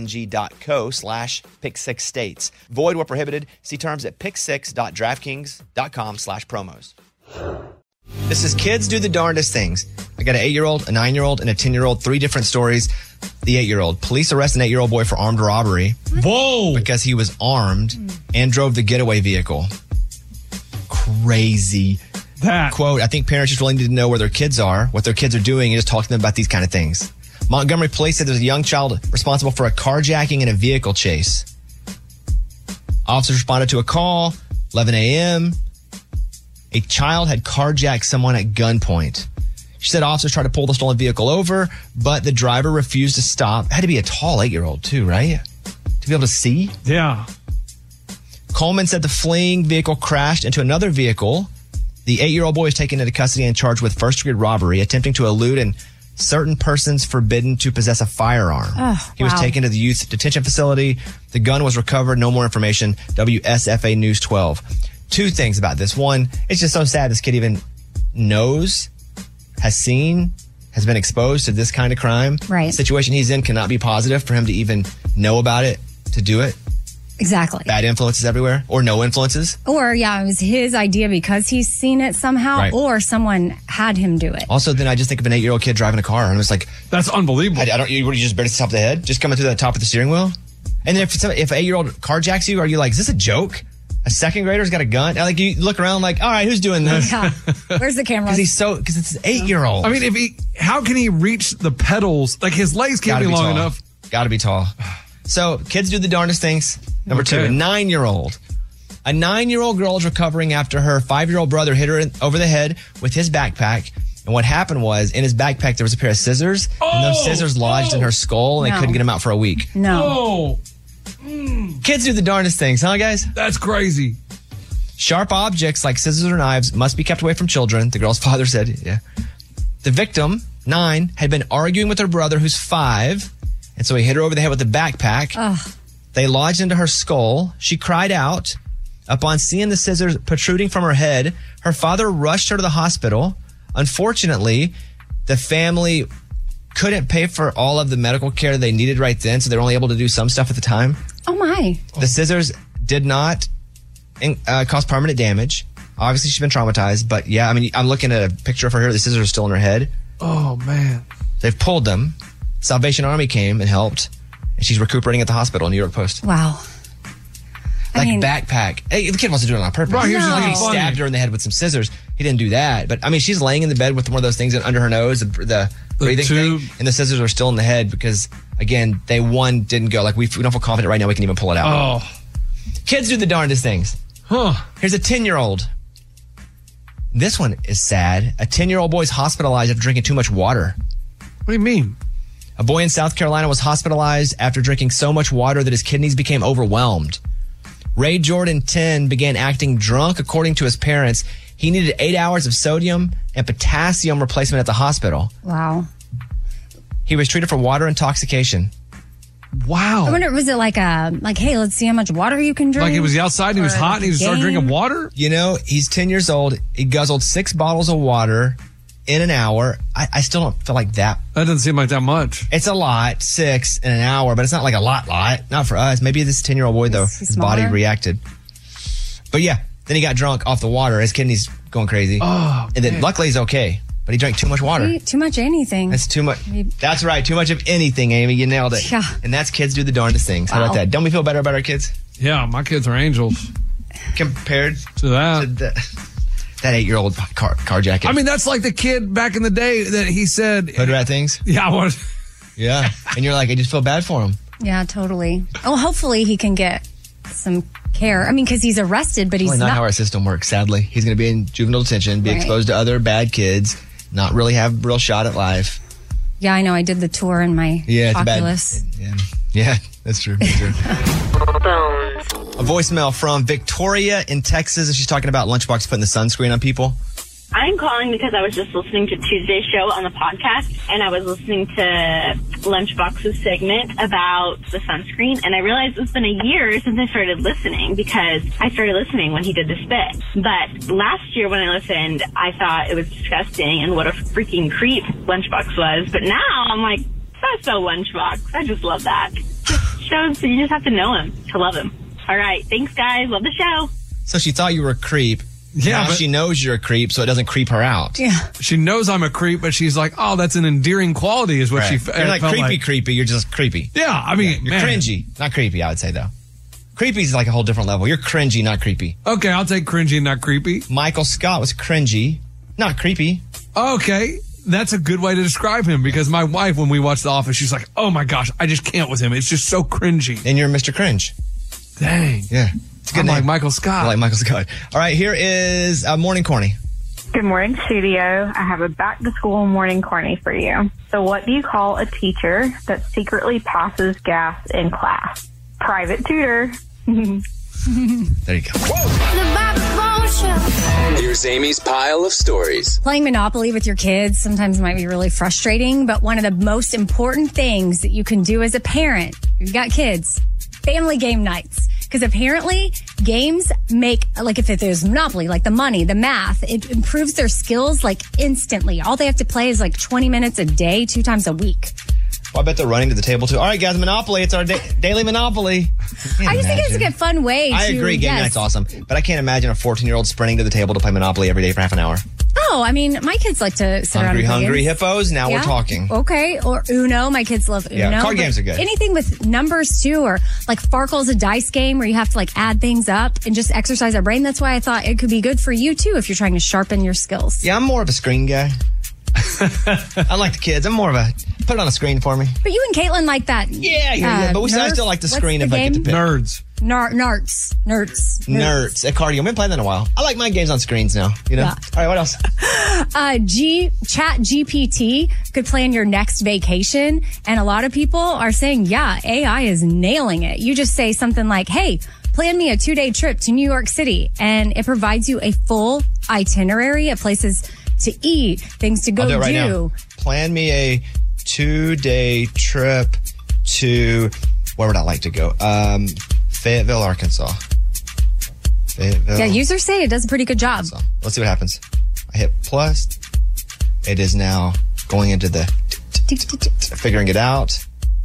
dkng.co/pick6states. Void where prohibited. See terms at pick6.draftkings.com/promos. This is Kids Do the Darndest Things. I got an 8-year-old, a 9-year-old, and a 10-year-old. 3 different stories. The 8-year-old. Police arrest an 8-year-old boy for armed robbery. Whoa! Because he was armed and drove the getaway vehicle. Crazy. That. Quote, I think parents just really need to know where their kids are, what their kids are doing, and just talk to them about these kind of things. Montgomery police said there's a young child responsible for a carjacking and a vehicle chase. Officers responded to a call, 11 a.m., a child had carjacked someone at gunpoint. She said officers tried to pull the stolen vehicle over, but the driver refused to stop. Had to be a tall 8-year-old too, right? To be able to see? Yeah. Coleman said the fleeing vehicle crashed into another vehicle. The 8-year-old boy was taken into custody and charged with first-degree robbery, attempting to elude and certain persons forbidden to possess a firearm. Oh, He was wow. taken to the youth detention facility. The gun was recovered. No more information. WSFA News 12. Two things about this. One, it's just so sad this kid even knows, has seen, has been exposed to this kind of crime. Right. The situation he's in cannot be positive for him to even know about it, to do it. Exactly. Bad influences everywhere, or no influences. Or, yeah, it was his idea because he's seen it somehow, Right. or someone had him do it. Also, then I just think of an 8-year-old kid driving a car, and it's like, that's unbelievable. I don't. You just barely top of the head, just coming through the top of the steering wheel. And then if an 8-year-old carjacks you, are you like, is this a joke? A second grader's got a gun? Like you look around, like, all right, who's doing this? Yeah. Where's the camera? Because it's an 8-year-old. I mean, how can he reach the pedals? Like his legs can't be long tall. enough. Got to be tall. So kids do the darndest things. Number two, a 9-year-old. A 9-year-old girl is recovering after her 5-year-old brother hit her over the head with his backpack. And what happened was, in his backpack, there was a pair of scissors. And those scissors lodged in her skull, and they couldn't get them out for a week. No. Kids do the darndest things, huh, guys? That's crazy. Sharp objects like scissors or knives must be kept away from children, the girl's father said. Yeah. The victim, 9, had been arguing with her brother, who's 5. And so he hit her over the head with the backpack. Ugh. They lodged into her skull. She cried out. Upon seeing the scissors protruding from her head, her father rushed her to the hospital. Unfortunately, the family couldn't pay for all of the medical care they needed right then, so they were only able to do some stuff at the time. Oh, my. The scissors did not cause permanent damage. Obviously, she's been traumatized, but yeah, I mean, I'm looking at a picture of her here. The scissors are still in her head. Oh, man. They've pulled them. Salvation Army came and helped, and she's recuperating at the hospital, New York Post. Wow. Backpack. Hey, the kid wants to do it on purpose. Right, here's Like the he thing. stabbed her in the head with some scissors. He didn't do that. But, I mean, she's laying in the bed with one of those things under her nose, the breathing tube. thing, and the scissors are still in the head because, again, didn't go. Like, we don't feel confident right now we can even pull it out. Oh. Kids do the darndest things. Huh. Here's a 10-year-old. This one is sad. A 10-year-old boy is hospitalized after drinking too much water. What do you mean? A boy in South Carolina was hospitalized after drinking so much water that his kidneys became overwhelmed. Ray Jordan, 10, began acting drunk, according to his parents. He needed 8 hours of sodium and potassium replacement at the hospital. Wow. He was treated for water intoxication. Wow. I wonder, was it like hey, let's see how much water you can drink? Like he was outside and he was Or hot and he like a started game? drinking water? You know, he's 10 years old. He guzzled 6 bottles of water in an hour. I still don't feel like that. That doesn't seem like that much. It's a lot, 6 in an hour, but it's not like a lot. Not for us. Maybe this 10-year-old boy, though, Is he his body smaller? reacted. But yeah, then he got drunk off the water. His kidneys going crazy. Oh, and then man. luckily he's okay, but he drank too much water. See, too much anything. That's too much. That's right. Too much of anything, Amy. You nailed it. Yeah. And that's kids do the darndest things. How about Wow. that? Don't we feel better about our kids? Yeah, my kids are angels. Compared to that. That 8-year-old carjacking. I mean, that's like the kid back in the day that he said. Hood rat things? Yeah, I want. Yeah. And you're like, I just feel bad for him. Yeah, totally. Oh, hopefully he can get some care. I mean, because he's arrested, but he's Probably not not. how our system works, sadly. He's going to be in juvenile detention, be Right. exposed to other bad kids, not really have a real shot at life. Yeah, I know. I did the tour in my Yeah, it's Oculus. bad. Yeah, that's true. That's true. A voicemail from Victoria in Texas, and she's talking about Lunchbox putting the sunscreen on people. I'm calling because I was just listening to Tuesday's show on the podcast, and I was listening to Lunchbox's segment about the sunscreen, and I realized it's been a year since I started listening because I started listening when he did the spit. But last year when I listened, I thought it was disgusting and what a freaking creep Lunchbox was. But now I'm like, that's so Lunchbox. I just love that. Just shows you just have to know him to love him. All right. Thanks, guys. Love the show. So she thought you were a creep. Yeah, now but- she knows you're a creep, so it doesn't creep her out. Yeah. She knows I'm a creep, but she's like, oh, that's an endearing quality is what Right. she You're not felt creepy, like. creepy. You're just creepy. Yeah, I mean, You're man. cringy, not creepy, I would say, though. Creepy is like a whole different level. You're cringy, not creepy. Okay, I'll take cringy, not creepy. Michael Scott was cringy, not creepy. Okay, that's a good way to describe him because my wife, when we watched The Office, she's like, oh my gosh, I just can't with him. It's just so cringy. And you're Mr. Cringe. Dang. Yeah. It's a good I'm name. like Michael Scott. I like Michael Scott. All right, here is Morning Corny. Good morning, studio. I have a back to school morning corny for you. So what do you call a teacher that secretly passes gas in class? Private tutor. There you go. The backbone Here's Amy's pile of stories. Playing Monopoly with your kids sometimes might be really frustrating, but one of the most important things that you can do as a parent, if you've got kids, family game nights. Because apparently games make, like if there's Monopoly, like the money, the math, it improves their skills like instantly. All they have to play is like 20 minutes a day, 2 times a week. Well, I bet they're running to the table too. All right, guys, Monopoly. It's our daily Monopoly. I just think it's a good fun way I agree. Game night's awesome. But I can't imagine a 14-year-old sprinting to the table to play Monopoly every day for half an hour. Oh, I mean, my kids like to sit around and play Hungry games. Hippos. Now we're talking. Okay. Or Uno. My kids love Uno. Yeah, card games are good. Anything with numbers too, or like Farkle's a dice game where you have to like add things up and just exercise our brain. That's why I thought it could be good for you too if you're trying to sharpen your skills. Yeah, I'm more of a screen guy. Unlike the kids, I'm more of a put it on a screen for me. But you and Caitlin like that. Yeah. But I still like the screen if I get to pick. Nerds. Nerds. At cardio. I've been playing that in a while. I like my games on screens now. You know. Yeah. All right. What else? Chat GPT could plan your next vacation, and a lot of people are saying, yeah, AI is nailing it. You just say something like, "Hey, plan me a 2-day trip to New York City," and it provides you a full itinerary of places to eat, things to go I'll do it right now. Plan me a 2-day trip to, where would I like to go? Fayetteville, Arkansas. Yeah, users say it does a pretty good job. Let's see what happens. I hit plus. It is now going into the figuring it out.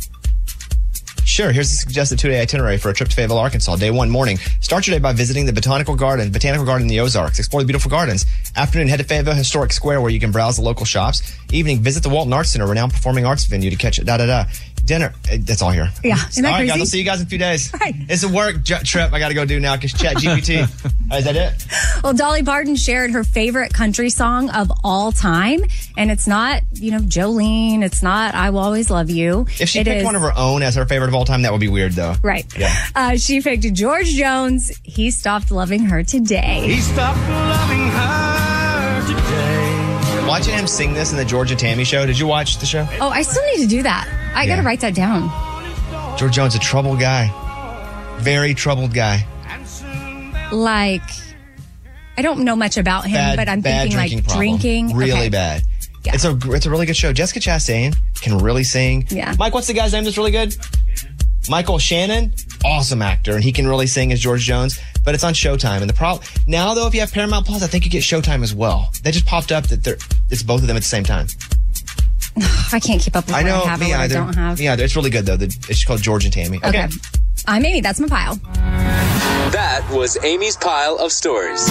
Sure, here's the suggested 2-day itinerary for a trip to Fayetteville, Arkansas. Day 1, morning. Start your day by visiting the Botanical Garden in the Ozarks. Explore the beautiful gardens. Afternoon, head to Fayetteville Historic Square where you can browse the local shops. Evening, visit the Walton Arts Center, renowned performing arts venue to catch dinner. That's all here. Yeah, isn't that all right, crazy? guys, I'll see you guys in a few days. Right. It's a work trip I got to go do now because Chat GPT. Is that it? Well, Dolly Parton shared her favorite country song of all time, and it's not, Jolene. It's not I Will Always Love You. If she picked one of her own as her favorite of all time, that would be weird, though. Right. Yeah. She picked George Jones. He Stopped Loving Her Today. He stopped loving her today. Watching him sing this in the George and Tammy show. Did you watch the show? Oh, I still need to do that. I got to write that down. George Jones, a troubled guy. Very troubled guy. Like, I don't know much about him, but I'm thinking like problem. drinking. Really Okay. bad. Yeah. It's a really good show. Jessica Chastain can really sing. Yeah. Mike, what's the guy's name that's really good? Michael Shannon, awesome actor, and he can really sing as George Jones. But it's on Showtime, and the problem now, though, if you have Paramount Plus, I think you get Showtime as well. They just popped up that it's both of them at the same time. I can't keep up with what I have or what I don't have. Yeah, it's really good though. It's called George and Tammy. Okay. I'm Amy. That's my pile. That was Amy's pile of stories.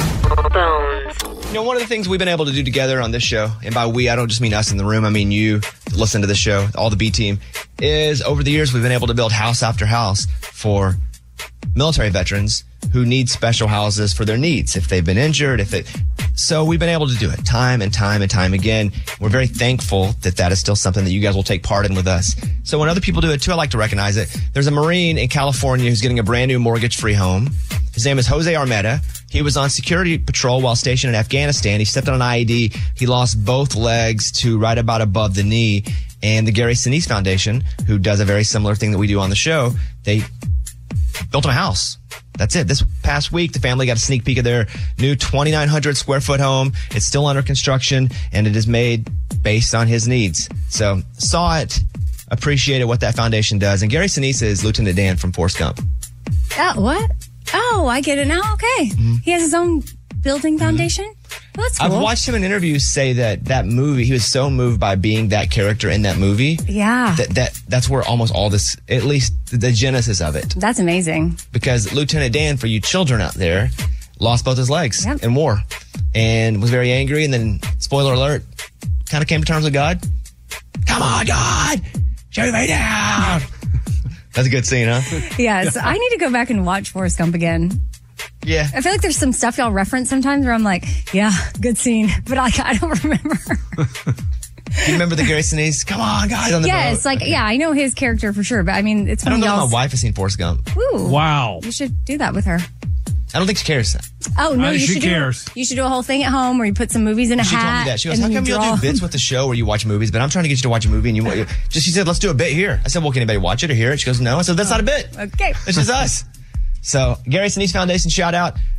One of the things we've been able to do together on this show, and by we, I don't just mean us in the room, I mean you that listen to the show, all the B team, is over the years we've been able to build house after house for military veterans who need special houses for their needs. If they've been injured, so we've been able to do it time and time and time again. We're very thankful that is still something that you guys will take part in with us. So when other people do it too, I like to recognize it. There's a Marine in California who's getting a brand new mortgage-free home. His name is Jose Armeda. He was on security patrol while stationed in Afghanistan. He stepped on an IED. He lost both legs to right about above the knee. And the Gary Sinise Foundation, who does a very similar thing that we do on the show, they built him a house. That's it. This past week, the family got a sneak peek of their new 2,900 square foot home. It's still under construction, and it is made based on his needs. So saw it, appreciated what that foundation does. And Gary Sinise is Lieutenant Dan from Forrest Gump. What? Oh, I get it now. Okay. Mm-hmm. He has his own building foundation. Well, that's cool. I've watched him in interviews say that movie, he was so moved by being that character in that movie. Yeah. That's where almost all this, at least the genesis of it. That's amazing. Because Lieutenant Dan, for you children out there, lost both his legs in war and was very angry. And then, spoiler alert, kind of came to terms with God. Come on, God! Shoot me down! That's a good scene, huh? Yes. I need to go back and watch Forrest Gump again. Yeah. I feel like there's some stuff y'all reference sometimes where I'm like, yeah, good scene. But I don't remember. Do you remember the Gary Sinise? Come on, guys, on the boat. I know his character for sure. But I mean, it's I one don't of know if y'all's. my wife has seen Forrest Gump. Ooh. Wow. You should do that with her. I don't think she cares. Oh, no, she cares. You should do a whole thing at home where you put some movies in a She hat. told me that. She goes, and how then come you you'll draw do bits with the show where you watch movies, but I'm trying to get you to watch a movie and you she said, let's do a bit here. I said, well, can anybody watch it or hear it? She goes, no. I said, that's not a bit. Okay. It's just us. So Gary Sinise Foundation, shout out.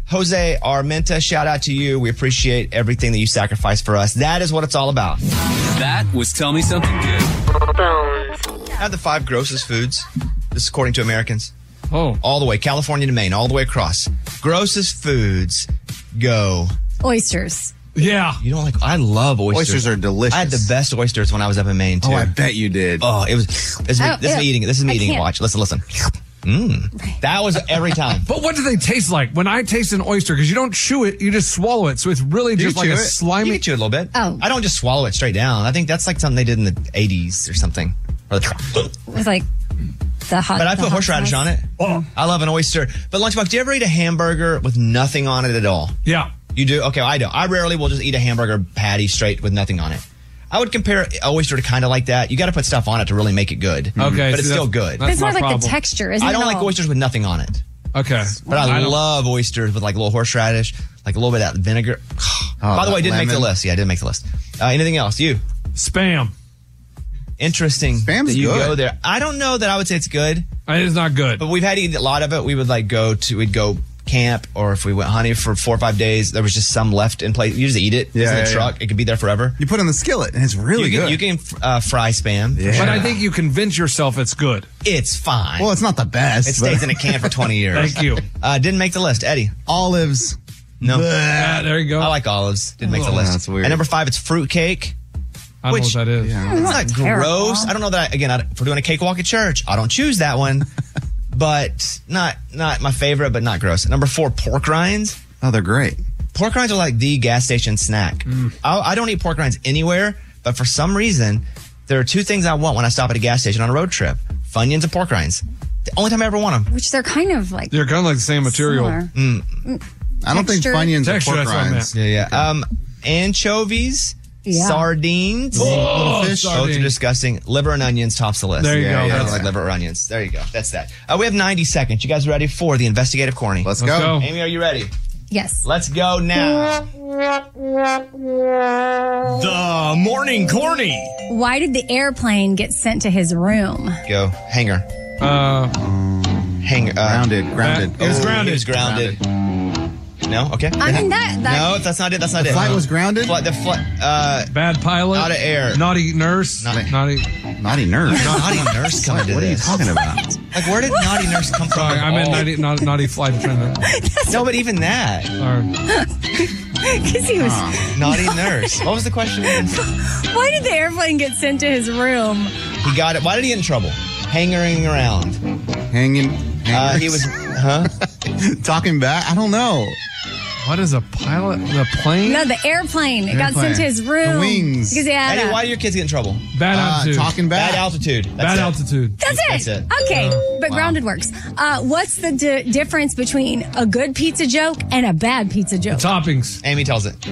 Jose Armenta, shout out to you. We appreciate everything that you sacrifice for us. That is what it's all about. That was Tell Me Something Good. Have the 5 grossest foods. This is according to Americans. Oh. All the way, California to Maine, all the way across. Grossest foods go. Oysters. Yeah. You don't like, I love oysters. Oysters are delicious. I had the best oysters when I was up in Maine, too. Oh, I bet you did. Oh, it was, this is me eating it. This is me eating it. Watch, listen. That was every time. But what do they taste like? When I taste an oyster, because you don't chew it, you just swallow it. So it's really just like a slimy. You can chew it a little bit. Oh. I don't just swallow it straight down. I think that's like something they did in the 80s or something. With like the hot. But I put horseradish on it. Oh. I love an oyster. But Lunchbox, do you ever eat a hamburger with nothing on it at all? Yeah. You do? Okay, I don't. I rarely will just eat a hamburger patty straight with nothing on it. I would compare an oyster to kind of like that. You got to put stuff on it to really make it good. Okay. But it's still good. But it's more like the texture, isn't it? I don't like oysters with nothing on it. Okay. But I love oysters with like a little horseradish, like a little bit of that vinegar. By the way, didn't make the list. Yeah, I didn't make the list. Anything else? You? Spam. Interesting. Spam's that you good. go there. I don't know that I would say it's good. It is not good. But we've had to eat a lot of it. We would we'd go camp, or if we went hunting for 4 or 5 days, there was just some left in place. You just eat it. It's in the truck. It could be there forever. You put it in the skillet, and it's really good. You can fry Spam. Yeah. But I think you convince yourself it's good. It's fine. Well, it's not the best. It stays in a can for 20 years. Thank you. Didn't make the list. Eddie. Olives. No. There you go. I like olives. Didn't make the list. That's weird. And number 5, it's fruitcake. I don't know what that is. Yeah. It's not gross. I don't know that. Again, if we're doing a cakewalk at church, I don't choose that one. But not my favorite, but not gross. Number 4, pork rinds. Oh, they're great. Pork rinds are like the gas station snack. I don't eat pork rinds anywhere, but for some reason, there are 2 things I want when I stop at a gas station on a road trip: Funyuns and pork rinds. The only time I ever want them. Which they're kind of like. They're kind of like the same material. I don't think Funyuns are pork rinds. Yeah. Anchovies. Yeah. Sardines, little fish. Both are disgusting. Liver and onions tops the list. There you go. That's like liver or onions. There you go. That's that. We have 90 seconds. You guys ready for the investigative corny? Let's go. Amy, are you ready? Yes. Let's go now. The morning corny. Why did the airplane get sent to his room? Go. Hanger. Hanger. Grounded. It was grounded. He was grounded. No? Okay. I mean, that No, that's not it. That's not The it. flight was grounded? The flight. Bad pilot. Out of air. Naughty nurse. Naughty nurse. Naughty nurse coming to What are you this. talking about? Like, where did naughty nurse come from? Sorry, I meant naughty flight attendant. No, but even that. Sorry. Because he was. Naughty nurse. What was the question again? Why did the airplane get sent to his room? He got it. Why did he get in trouble? Hangering around. Hanging. He was. Huh? Talking back? I don't know. What is a pilot? The plane? No, the airplane. It got sent to his room. The wings. Because he had Eddie, why do your kids get in trouble? Bad altitude. Talking back. Bad altitude. Bad altitude. That's it. Okay, but grounded works. What's the difference between a good pizza joke and a bad pizza joke? Toppings. Amy tells it.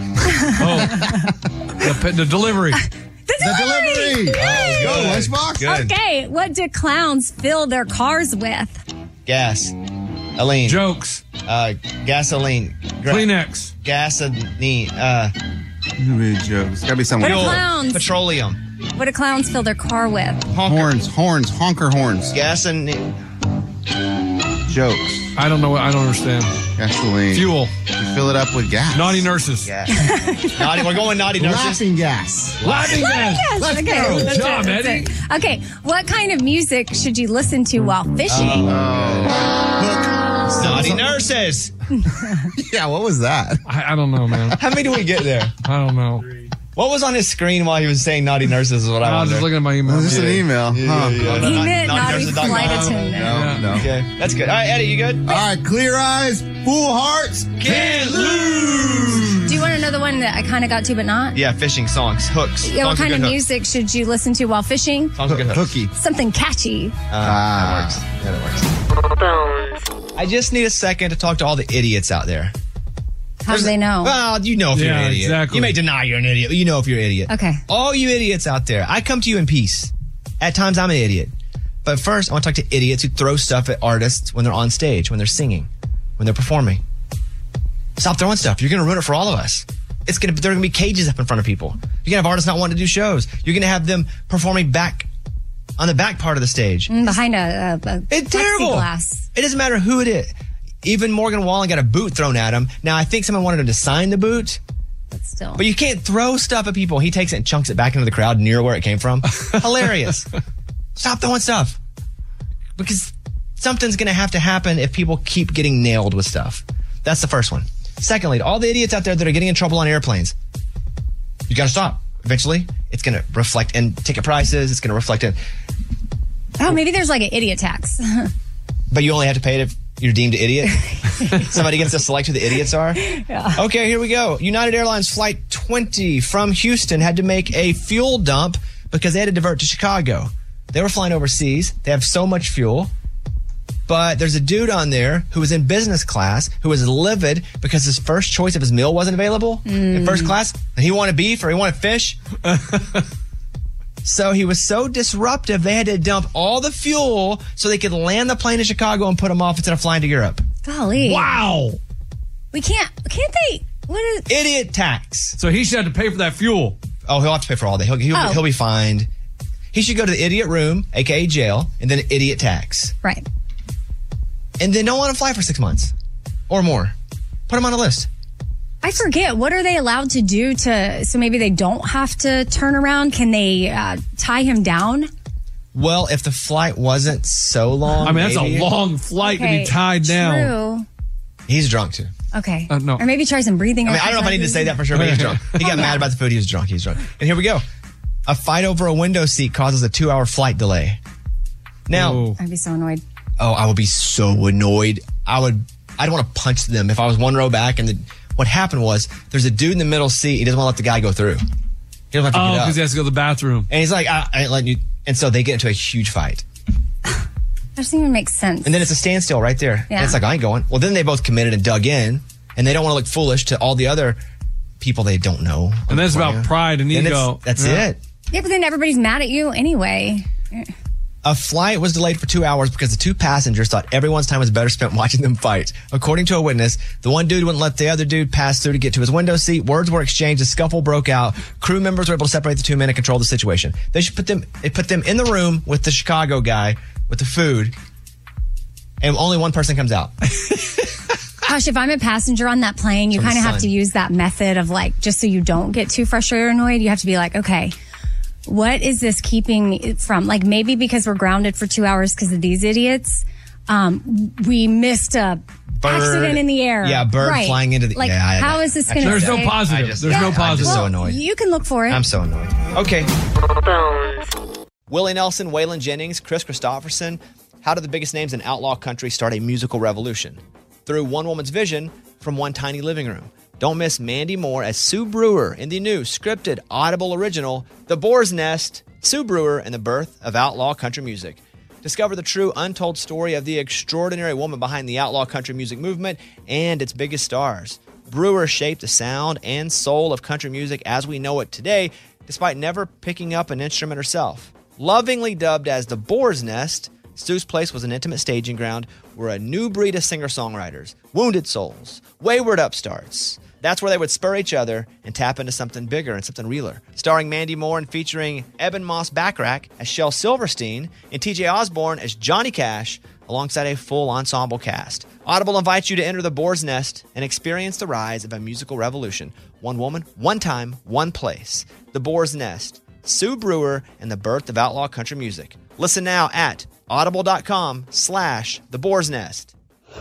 The delivery. The delivery. Yay! Go, Lunchbox. Good. Okay, what do clowns fill their cars with? Gas. Aline. Jokes. Gasoline. Kleenex. Gasoline. Jokes. Gotta be somewhere. What do Fuel. clowns? Petroleum. What do clowns fill their car with? Horns. Honker horns. Gasoline. Jokes. I don't know. I don't understand. Gasoline. Fuel. You fill it up with gas. Naughty nurses. Gas. Naughty. We're going naughty nurses. Laughing gas. Laughing gas. Yes, Let's okay, go. that's Good job, it, that's Eddie. it. Okay, what kind of music should you listen to while fishing? Naughty nurses. Yeah, what was that? I don't know, man. How many do we get there? I don't know. What was on his screen while he was saying naughty nurses is what I I was wonder. just looking at my email. It was just an email. He meant naughty nurses.com. flight attendant. No. Okay, that's good. All right, Eddie, you good? All right, clear eyes, full hearts, Can't lose. Do you want to know the one that I kind of got to but not? Yeah, fishing songs, hooks. Yeah, what Songs with kind of good hooks. music should you listen to while fishing? Songs with good hooks. hooky. Something catchy. That works. Yeah, that works. I just need a second to talk to all the idiots out there. How do they know? Well, you know if you're an idiot. exactly. You may deny you're an idiot, but you know if you're an idiot. Okay. All you idiots out there, I come to you in peace. At times, I'm an idiot. But first, I want to talk to idiots who throw stuff at artists when they're on stage, when they're singing, when they're performing. Stop throwing stuff. You're going to ruin it for all of us. There are going to be cages up in front of people. You're going to have artists not wanting to do shows. You're going to have them performing back on the back part of the stage. Behind a It's terrible. plexiglass. It doesn't matter who it is. Even Morgan Wallen got a boot thrown at him. Now, I think someone wanted him to sign the boot. But still. But you can't throw stuff at people. He takes it and chunks it back into the crowd near where it came from. Hilarious. Stop throwing stuff. Because something's going to have to happen if people keep getting nailed with stuff. That's the first one. Secondly, to all the idiots out there that are getting in trouble on airplanes, you got to stop. Eventually, it's going to reflect in ticket prices. It's going to reflect in... Oh, maybe there's like an idiot tax. But you only have to pay it if you're deemed an idiot? Somebody gets to select who the idiots are? Yeah. Okay, here we go. United Airlines Flight 20 from Houston had to make a fuel dump because they had to divert to Chicago. They were flying overseas. They have so much fuel. But there's a dude on there who was in business class who was livid because his first choice of his meal wasn't available in first class. And he wanted beef or he wanted fish. So he was so disruptive, they had to dump all the fuel so they could land the plane in Chicago and put him off instead of flying to Europe. Golly. Wow. We can't they? What is... Idiot tax. So he should have to pay for that fuel. Oh, he'll have to pay for all that. He'll be fined. He should go to the idiot room, a.k.a. jail, and then idiot tax. Right. And then don't let him fly for 6 months or more. Put him on a list. I forget. What are they allowed to do so maybe they don't have to turn around? Can they tie him down? Well, if the flight wasn't so long. I mean, that's a long flight to be tied down. True. He's drunk too. Okay. No. Or maybe try some breathing. I mean, I don't know if I need to say that for sure, but he's drunk. He got mad about the food. He was drunk. He's drunk. And here we go. A fight over a window seat causes a 2-hour flight delay. Now, I'd be so annoyed. Oh, I would be so annoyed. I'd want to punch them if I was one row back. And what happened was there's a dude in the middle seat. He doesn't want to let the guy go through. He doesn't have to get up. because he has to go to the bathroom. And he's like, I ain't letting you. And so they get into a huge fight. That doesn't even make sense. And then it's a standstill right there. Yeah. And it's like, I ain't going. Well, then they both committed and dug in. And they don't want to look foolish to all the other people they don't know. And that's about pride and ego. That's it. Yeah, but then everybody's mad at you anyway. A flight was delayed for 2 hours because the two passengers thought everyone's time was better spent watching them fight. According to a witness, the one dude wouldn't let the other dude pass through to get to his window seat. Words were exchanged. A scuffle broke out. Crew members were able to separate the two men and control the situation. They put them in the room with the Chicago guy with the food, and only one person comes out. Gosh, if I'm a passenger on that plane, you kind of have to use that method of like, just so you don't get too frustrated or annoyed, you have to be like, okay, what is this keeping me from? Like maybe because we're grounded for 2 hours because of these idiots, we missed a accident in the air. Yeah, bird flying into the... Like, how is this going to... There's no positive. I'm just so annoyed. You can look for it. I'm so annoyed. Okay. Willie Nelson, Waylon Jennings, Chris Christopherson. How did the biggest names in outlaw country start a musical revolution? Through one woman's vision from one tiny living room. Don't miss Mandy Moore as Sue Brewer in the new scripted Audible original, The Boar's Nest, Sue Brewer and the Birth of Outlaw Country Music. Discover the true untold story of the extraordinary woman behind the outlaw country music movement and its biggest stars. Brewer shaped the sound and soul of country music as we know it today, despite never picking up an instrument herself. Lovingly dubbed as The Boar's Nest, Sue's place was an intimate staging ground where a new breed of singer-songwriters, wounded souls, wayward upstarts, that's where they would spur each other and tap into something bigger and something realer. Starring Mandy Moore and featuring Eben Moss Backrack as Shel Silverstein and TJ Osborne as Johnny Cash alongside a full ensemble cast. Audible invites you to enter the Boar's Nest and experience the rise of a musical revolution. One woman, one time, one place. The Boar's Nest, Sue Brewer and the Birth of Outlaw Country Music. Listen now at audible.com/The Boar's Nest.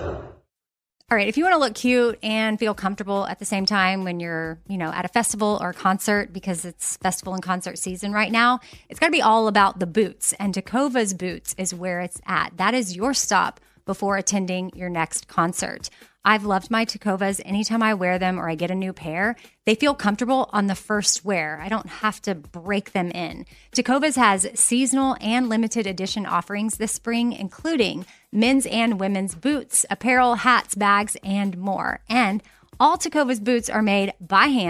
All right, if you want to look cute and feel comfortable at the same time when you're, at a festival or a concert, because it's festival and concert season right now, it's got to be all about the boots. And Tecovas Boots is where it's at. That is your stop before attending your next concert. I've loved my Tecovas. Anytime I wear them or I get a new pair, they feel comfortable on the first wear. I don't have to break them in. Tecovas has seasonal and limited edition offerings this spring, including men's and women's boots, apparel, hats, bags, and more. And all Tecovas boots are made by hand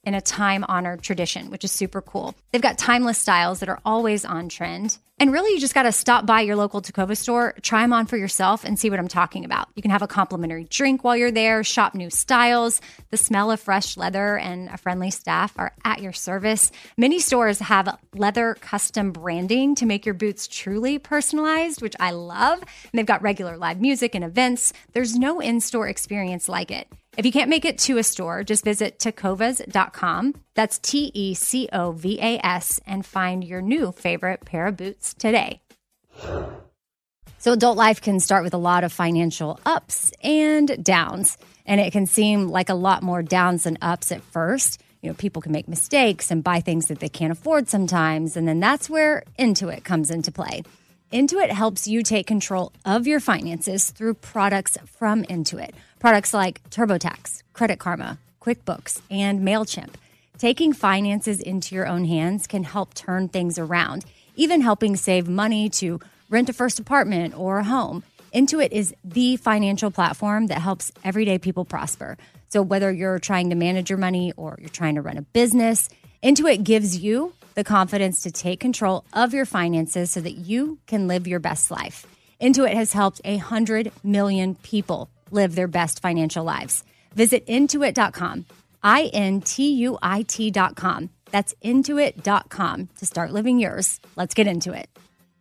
in a time-honored tradition, which is super cool. They've got timeless styles that are always on trend. And really, you just got to stop by your local Tacova store, try them on for yourself, and see what I'm talking about. You can have a complimentary drink while you're there, shop new styles. The smell of fresh leather and a friendly staff are at your service. Many stores have leather custom branding to make your boots truly personalized, which I love. And they've got regular live music and events. There's no in-store experience like it. If you can't make it to a store, just visit tacovas.com. That's TECOVAS and find your new favorite pair of boots today. So adult life can start with a lot of financial ups and downs, and it can seem like a lot more downs than ups at first. You know, people can make mistakes and buy things that they can't afford sometimes, and then that's where Intuit comes into play. Intuit helps you take control of your finances through products from Intuit. Products like TurboTax, Credit Karma, QuickBooks, and MailChimp. Taking finances into your own hands can help turn things around, even helping save money to rent a first apartment or a home. Intuit is the financial platform that helps everyday people prosper. So whether you're trying to manage your money or you're trying to run a business, Intuit gives you the confidence to take control of your finances so that you can live your best life. Intuit has helped 100 million people live their best financial lives. Visit Intuit.com, INTUIT.com. That's Intuit.com to start living yours. Let's get into it.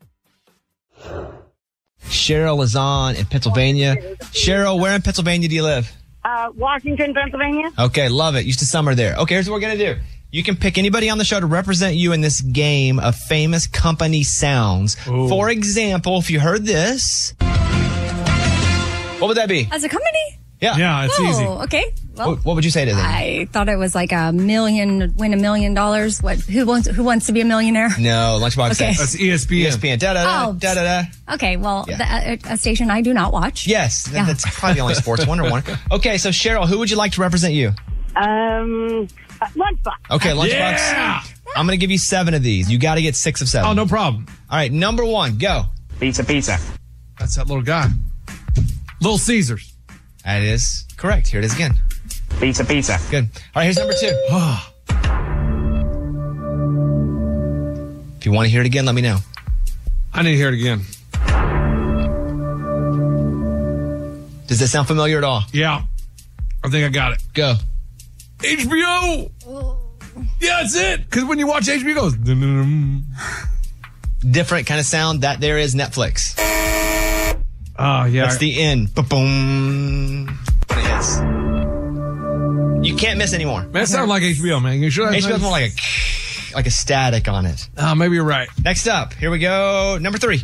Cheryl is on in Pennsylvania. Cheryl, where in Pennsylvania do you live? Washington, Pennsylvania. Okay, love it. Used to summer there. Okay, here's what we're going to do. You can pick anybody on the show to represent you in this game of famous company sounds. Ooh. For example, if you heard this, what would that be? As a company? Yeah. Yeah, it's easy. Okay. Well, what would you say to them? I thought it was like win $1 million. What? Who wants to be a millionaire? No, Lunchbox. Okay. That's ESPN. ESPN. Da-da-da, da-da-da. Okay, well, a station I do not watch. Yes, that's probably the only sports one or one. Okay, so Cheryl, who would you like to represent you? Lunchbox. Okay, Lunchbox. Yeah. I'm going to give you 7 of these. You got to get 6 of 7. Oh, no problem. All right, number 1, go. Pizza. That's that little guy. Little Caesars. That is correct. Here it is again. Pizza. Good. All right, here's number 2. If you want to hear it again, let me know. I need to hear it again. Does that sound familiar at all? Yeah. I think I got it. Go. HBO. Yeah, that's it. Because when you watch HBO, it goes. Different kind of sound. That there is Netflix. Oh, yeah. That's the end. Ba-boom. What it is. You can't miss anymore. Man, it sounds like HBO, man. You sure? HBO's more like a static on it. Oh, maybe you're right. Next up, here we go. Number 3.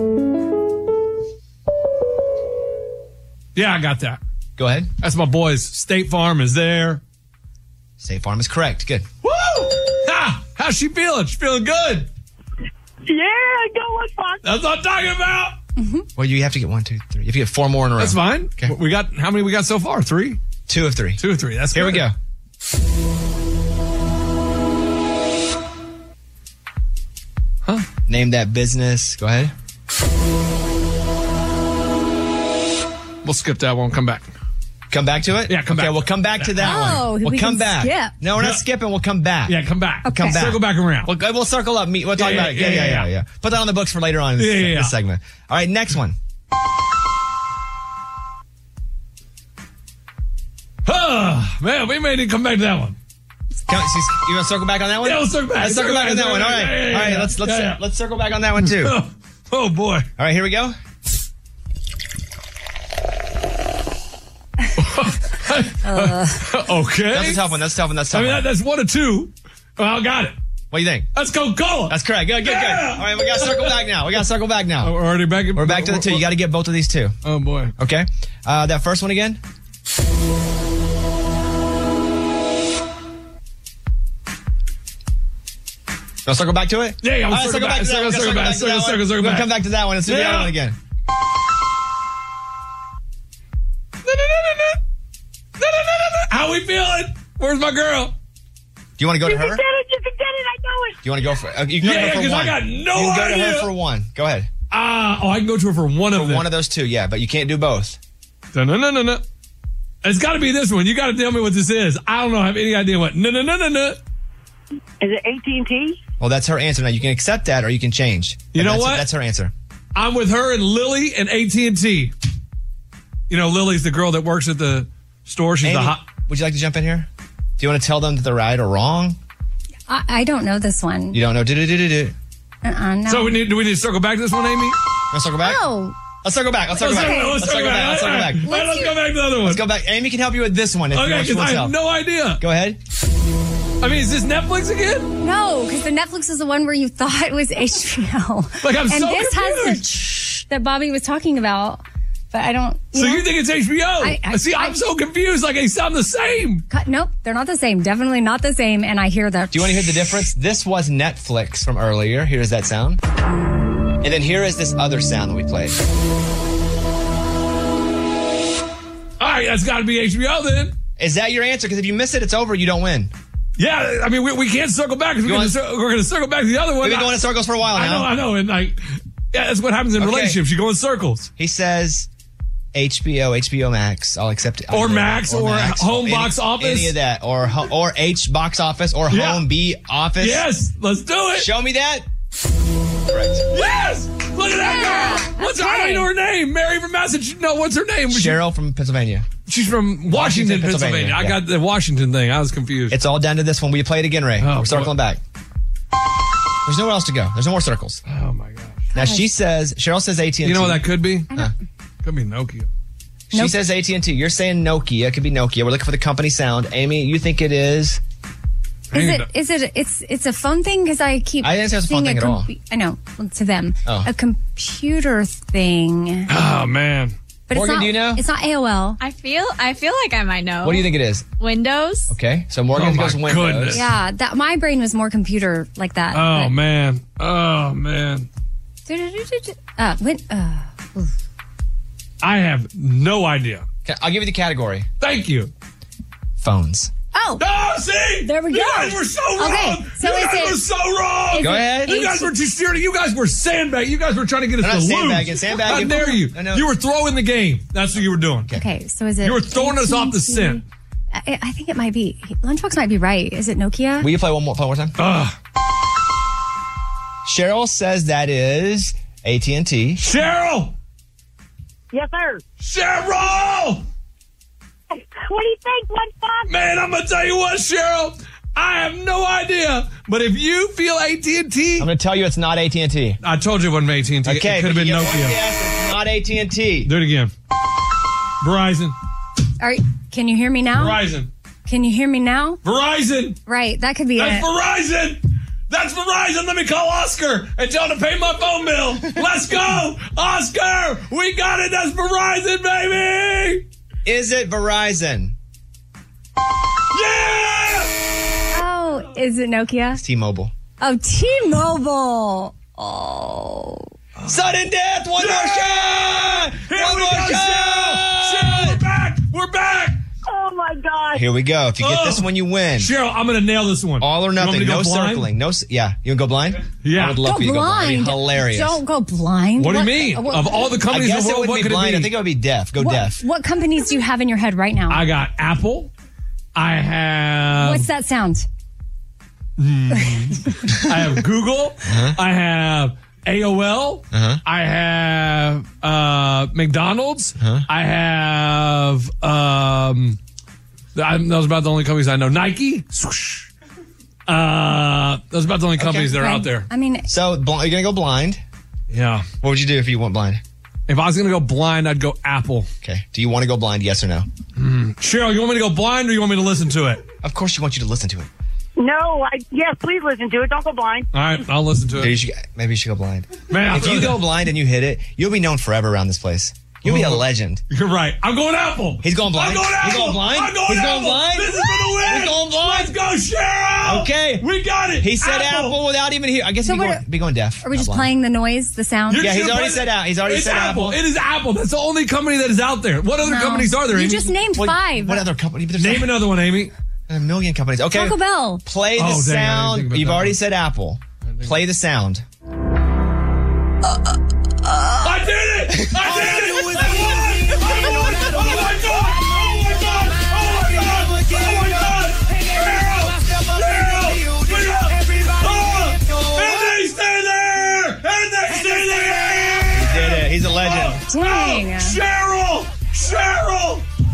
Yeah, I got that. Go ahead. That's my boys. State Farm is there. State Farm is correct. Good. Woo! Ha! How's she feeling? She's feeling good. Yeah, go Lunchbox. That's what I'm talking about. Mm-hmm. Well, you have to get 1, 2, 3. If you get 4 more in a row. That's fine. Okay. We got, how many we got so far? 3? 2 of 3. 2 of 3. That's Here good. we go. Huh? Name that business. Go ahead. We'll skip that one. Come back. Come back to it? Yeah, come back. Okay, we'll come back to that one. We'll come back. Skip. No, we're not skipping. We'll come back. Yeah, come back. Okay. Come back. Circle back around. We'll circle up. We'll talk about it. Yeah. Put that on the books for later on in this segment. All right, next one. Man, we may need to come back to that one. You want to circle back on that one? Yeah, let's circle back. Let's circle back on that one. All right. All right, let's circle back on that one too. Oh, boy. All right, here we go. Okay. That's a tough one. I mean, that's 1 or 2. Well, I got it. What do you think? That's Coca-Cola. That's correct. Good. All right, we got to circle back now. Oh, we're already back. We're back to the 2. You got to get both of these 2. Oh, boy. Okay. That first one again. I'll circle back to it? Yeah, we'll circle back. Circle back. We'll come back to that one. Let's do the other one again. How we feeling? Where's my girl? Do you want to go to her? You can get it. I know it. Do you want to go for you can go to her for 1. I got no idea. You can go to her for 1. Go ahead. I can go to her for one of them. One of those 2, yeah, but you can't do both. No. It's got to be this one. You got to tell me what this is. I don't know. I have any idea what. No. Is it AT&T? Well, that's her answer. Now, you can accept that or you can change. You know what? That's her answer. I'm with her and Lily and AT&T. You know, Lily's the girl that works at the store. She's Amy, the hot. would you like to jump in here? Do you want to tell them that they're right or wrong? I don't know this one. You don't know? Do. No. So do we need to circle back to this one, Amy? Let's circle back? No. Let's circle back. Let's circle back. Let's circle back. Let's go back to the other one. Let's go back. Amy can help you with this one. Okay, because I have no idea. Go ahead. I mean, is this Netflix again? No, because the Netflix is the one where you thought it was HBO. Like, I'm and so this confused. has the that Bobby was talking about, but I don't. You think it's HBO? See, I'm so confused. Like, they sound the same. Nope, they're not the same. Definitely not the same. And I hear that. Do you want to hear the difference? This was Netflix from earlier. Here's that sound. And then here is this other sound that we played. All right, that's got to be HBO then. Is that your answer? Because if you miss it, it's over. You don't win. Yeah, I mean, we can't circle back. We're going to circle back to the other one. We've been going in circles for a while now. I know. And that's what happens in relationships. You go in circles. He says HBO Max. I'll accept it. Or Max, or Home Box Office. Any of that. Or H Box Office, or Home B Office. Yes, let's do it. Show me that. Correct. Yes! Look at that girl! I don't know her name. Mary from Massachusetts. No, what's her name? Cheryl from Pennsylvania. She's from Washington, Pennsylvania. I got the Washington thing. I was confused. It's all down to this one. Will you play it again, Ray? We're circling back. There's nowhere else to go. There's no more circles. Oh, my gosh. Now, Cheryl says AT&T. You know what that could be? Could be Nokia. She says AT&T. You're saying Nokia. It could be Nokia. We're looking for the company sound. Amy, you think it is? It's a phone thing? Because I keep I didn't say it's a phone thing at all. I know, to them. Oh. A computer thing. Oh, man. But Morgan, do you know? It's not AOL. I feel like I might know. What do you think it is? Windows. Okay, so Morgan goes Windows. Goodness. Yeah, my brain was more computer like that. Oh, man. I have no idea. Okay, I'll give you the category. Thank you. Phones. Oh, see? There we go. You guys were so wrong. Okay, so you guys were so wrong. Go ahead. You guys were too serious. You guys were sandbagging. You guys were trying to get us to lose. Sandbagging. How dare you? No. You were throwing the game. That's what you were doing. Okay, so is it? You were throwing us off the scent. I think it might be. Lunchbox might be right. Is it Nokia? Will you play one more time? Cheryl says that is AT&T. Cheryl! Yes, sir. Cheryl! What do you think, Lunchbox? Man, I'm going to tell you what, Cheryl. I have no idea. But if you feel AT&T... I'm going to tell you it's not AT&T. I told you it wasn't AT&T. Okay, it could have been Nokia. Yes, it's not AT&T. Do it again. Verizon. All right, can you hear me now? Verizon. Can you hear me now? Verizon. Right, that could be That's it. Verizon. That's Verizon. Let me call Oscar and tell him to pay my phone bill. Let's go. Oscar, we got it. That's Verizon, baby. Is it Verizon? Yeah! Oh, is it Nokia? It's T-Mobile. Oh, T-Mobile. Oh. Sudden death. One more shot. Here we go, Cheryl. We're back. We're back. Oh, my God. Here we go. If you get this one, you win. Cheryl, I'm going to nail this one. All or nothing. No blind? circling. No. Yeah. You want to go blind? Yeah. I would love for you to go blind. That'd be hilarious. Don't go blind. What do you mean? Of all the companies I guess in the it world, would what be could blind. it be? I think it would be deaf. Go deaf. What companies do you have in your head right now? I got Apple. I have... What's that sound? I have Google. I have AOL. I have McDonald's. I have... those are about the only companies I know. Nike. Swoosh. Those are about the only companies that are out there. I mean... So, you're going to go blind? Yeah. What would you do if you went blind? If I was going to go blind, I'd go Apple. Okay. Do you want to go blind, yes or no? Cheryl, you want me to go blind or you want me to listen to it? Of course you want you to listen to it. No, yes, please listen to it. Don't go blind. All right, I'll listen to it. Maybe you should go blind. Man, if you go blind and you hit it, you'll be known forever around this place. You'll be a legend. You're right. I'm going Apple. He's going blind. I'm going Apple. He's going blind. I'm going He's Apple. going blind. This is for the win. He's going blind. Let's go, Cheryl. Okay. We got it. He said Apple without even hearing. I guess So he'd be going deaf. Are we just playing the noise, the sound? Yeah, he's already said out. He's already It's said Apple. Apple. It is Apple. That's the only company that is out there. What other No. companies are there, You Amy? just named 5. What other company? Name another one, Amy. A million companies. Okay. Taco Bell. Play the Oh, dang, I didn't think sound. about You've that already one. said Apple. Play the sound. I did it! I did it! I won! I won! Oh my God! Oh my God!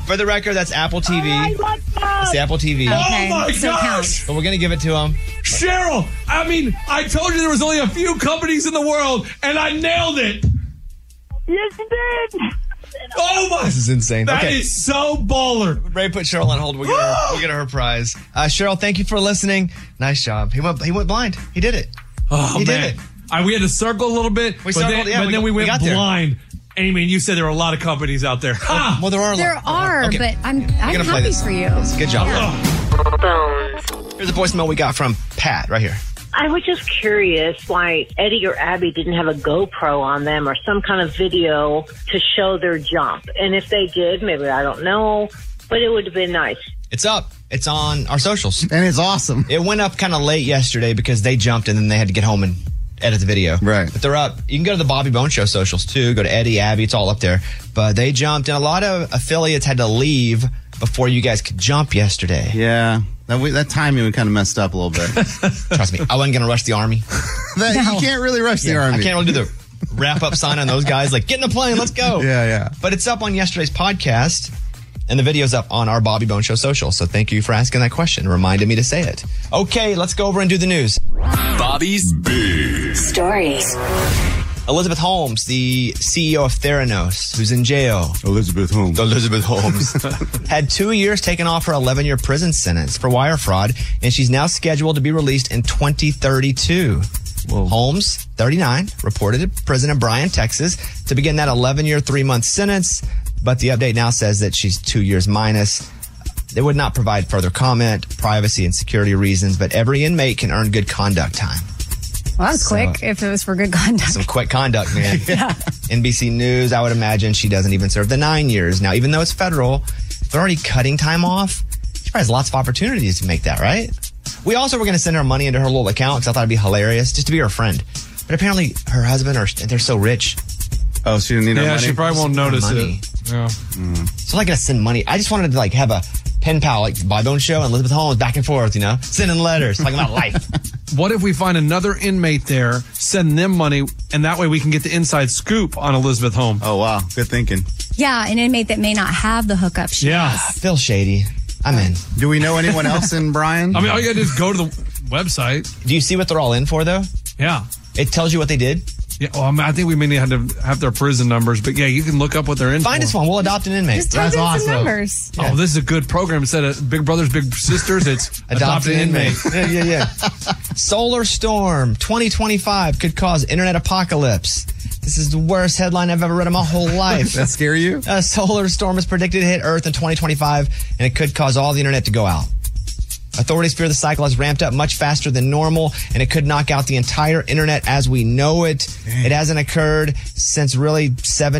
For the record, that's Apple TV. It's the Apple TV. Okay, oh my gosh! But we're going to give it to him. Cheryl, I mean, I told you there was only a few companies in the world, and I nailed it. Yes, you did. Oh my! This is insane. That is so baller. Ray put Cheryl on hold. We'll get her prize. Cheryl, thank you for listening. Nice job. He went blind. He did it. Oh, he man. did it. We had to circle a little bit, but then we went blind. Amy, you said there were a lot of companies out there. Ha! Well, there are. There are, Okay. but I'm happy for you. Good job. Yeah. Here's a voicemail we got from Pat right here. I was just curious why Eddie or Abby didn't have a GoPro on them or some kind of video to show their jump. And if they did, maybe I don't know, but it would have been nice. It's up. It's on our socials. And it's awesome. It went up kind of late yesterday because they jumped and then they had to get home and edit the video. Right. But they're up. You can go to the Bobby Bone Show socials too. Go to Eddie, Abby. It's all up there. But they jumped and a lot of affiliates had to leave before you guys could jump yesterday. Yeah. That timing we kind of messed up a little bit. Trust me. I wasn't going to rush the Army. You can't really rush the Army. I can't really do the wrap-up sign on those guys. Like, get in the plane. Let's go. Yeah. But it's up on yesterday's podcast. And the video's up on our Bobby Bone Show social. So thank you for asking that question. It reminded me to say it. Okay, let's go over and do the news. Bobby's Big Stories. Elizabeth Holmes, the CEO of Theranos, who's in jail. Elizabeth Holmes, had 2 years taken off her 11-year prison sentence for wire fraud, and she's now scheduled to be released in 2032. Holmes, 39, reported to prison in Bryan, Texas, to begin that 11-year, 3-month sentence. But the update now says that she's 2 years minus. They would not provide further comment, privacy and security reasons, but every inmate can earn good conduct time. Well, that's quick if it was for good conduct. Some quick conduct, man. Yeah. NBC News, I would imagine she doesn't even serve the 9 years. Now, even though it's federal, if they're already cutting time off, she probably has lots of opportunities to make that, right? We also were going to send her money into her little account because I thought it'd be hilarious just to be her friend. But apparently her husband, they're so rich. Oh, she didn't need her money? Yeah, she probably won't notice it. Yeah. So I'm not going to send money. I just wanted to have a pen pal, like Bobby Bone Show and Elizabeth Holmes back and forth, sending letters, talking about life. What if we find another inmate there, send them money, and that way we can get the inside scoop on Elizabeth Holmes? Oh, wow. Good thinking. Yeah, an inmate that may not have the hookup she has. Phil Shady. I'm in. Do we know anyone else in Bryan? I mean, all you got to do is go to the website. Do you see what they're all in for, though? Yeah. It tells you what they did? Yeah, well, I think we may need to have their prison numbers, but yeah, you can look up what they're in Find us one. We'll adopt an inmate. Just type in some numbers. Oh, this is a good program. Instead of Big Brothers, Big Sisters, it's adopt an inmate. Yeah. Solar storm 2025 could cause internet apocalypse. This is the worst headline I've ever read in my whole life. That scare you? A solar storm is predicted to hit Earth in 2025, and it could cause all the internet to go out. Authorities fear the cycle has ramped up much faster than normal, and it could knock out the entire internet as we know it. Dang. It hasn't occurred since really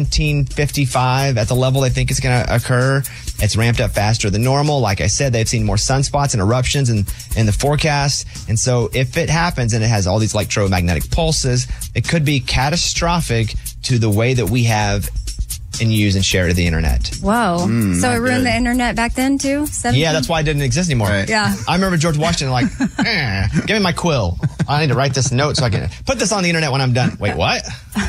1755 at the level they think it's going to occur. It's ramped up faster than normal. Like I said, they've seen more sunspots and eruptions in the forecast. And so if it happens and it has all these electromagnetic pulses, it could be catastrophic to the way that we have and use and share to the internet. Whoa. So it ruined the internet back then too? 17? Yeah, that's why it didn't exist anymore. Right. Yeah. I remember George Washington give me my quill. I need to write this note so I can put this on the internet when I'm done. Wait, what?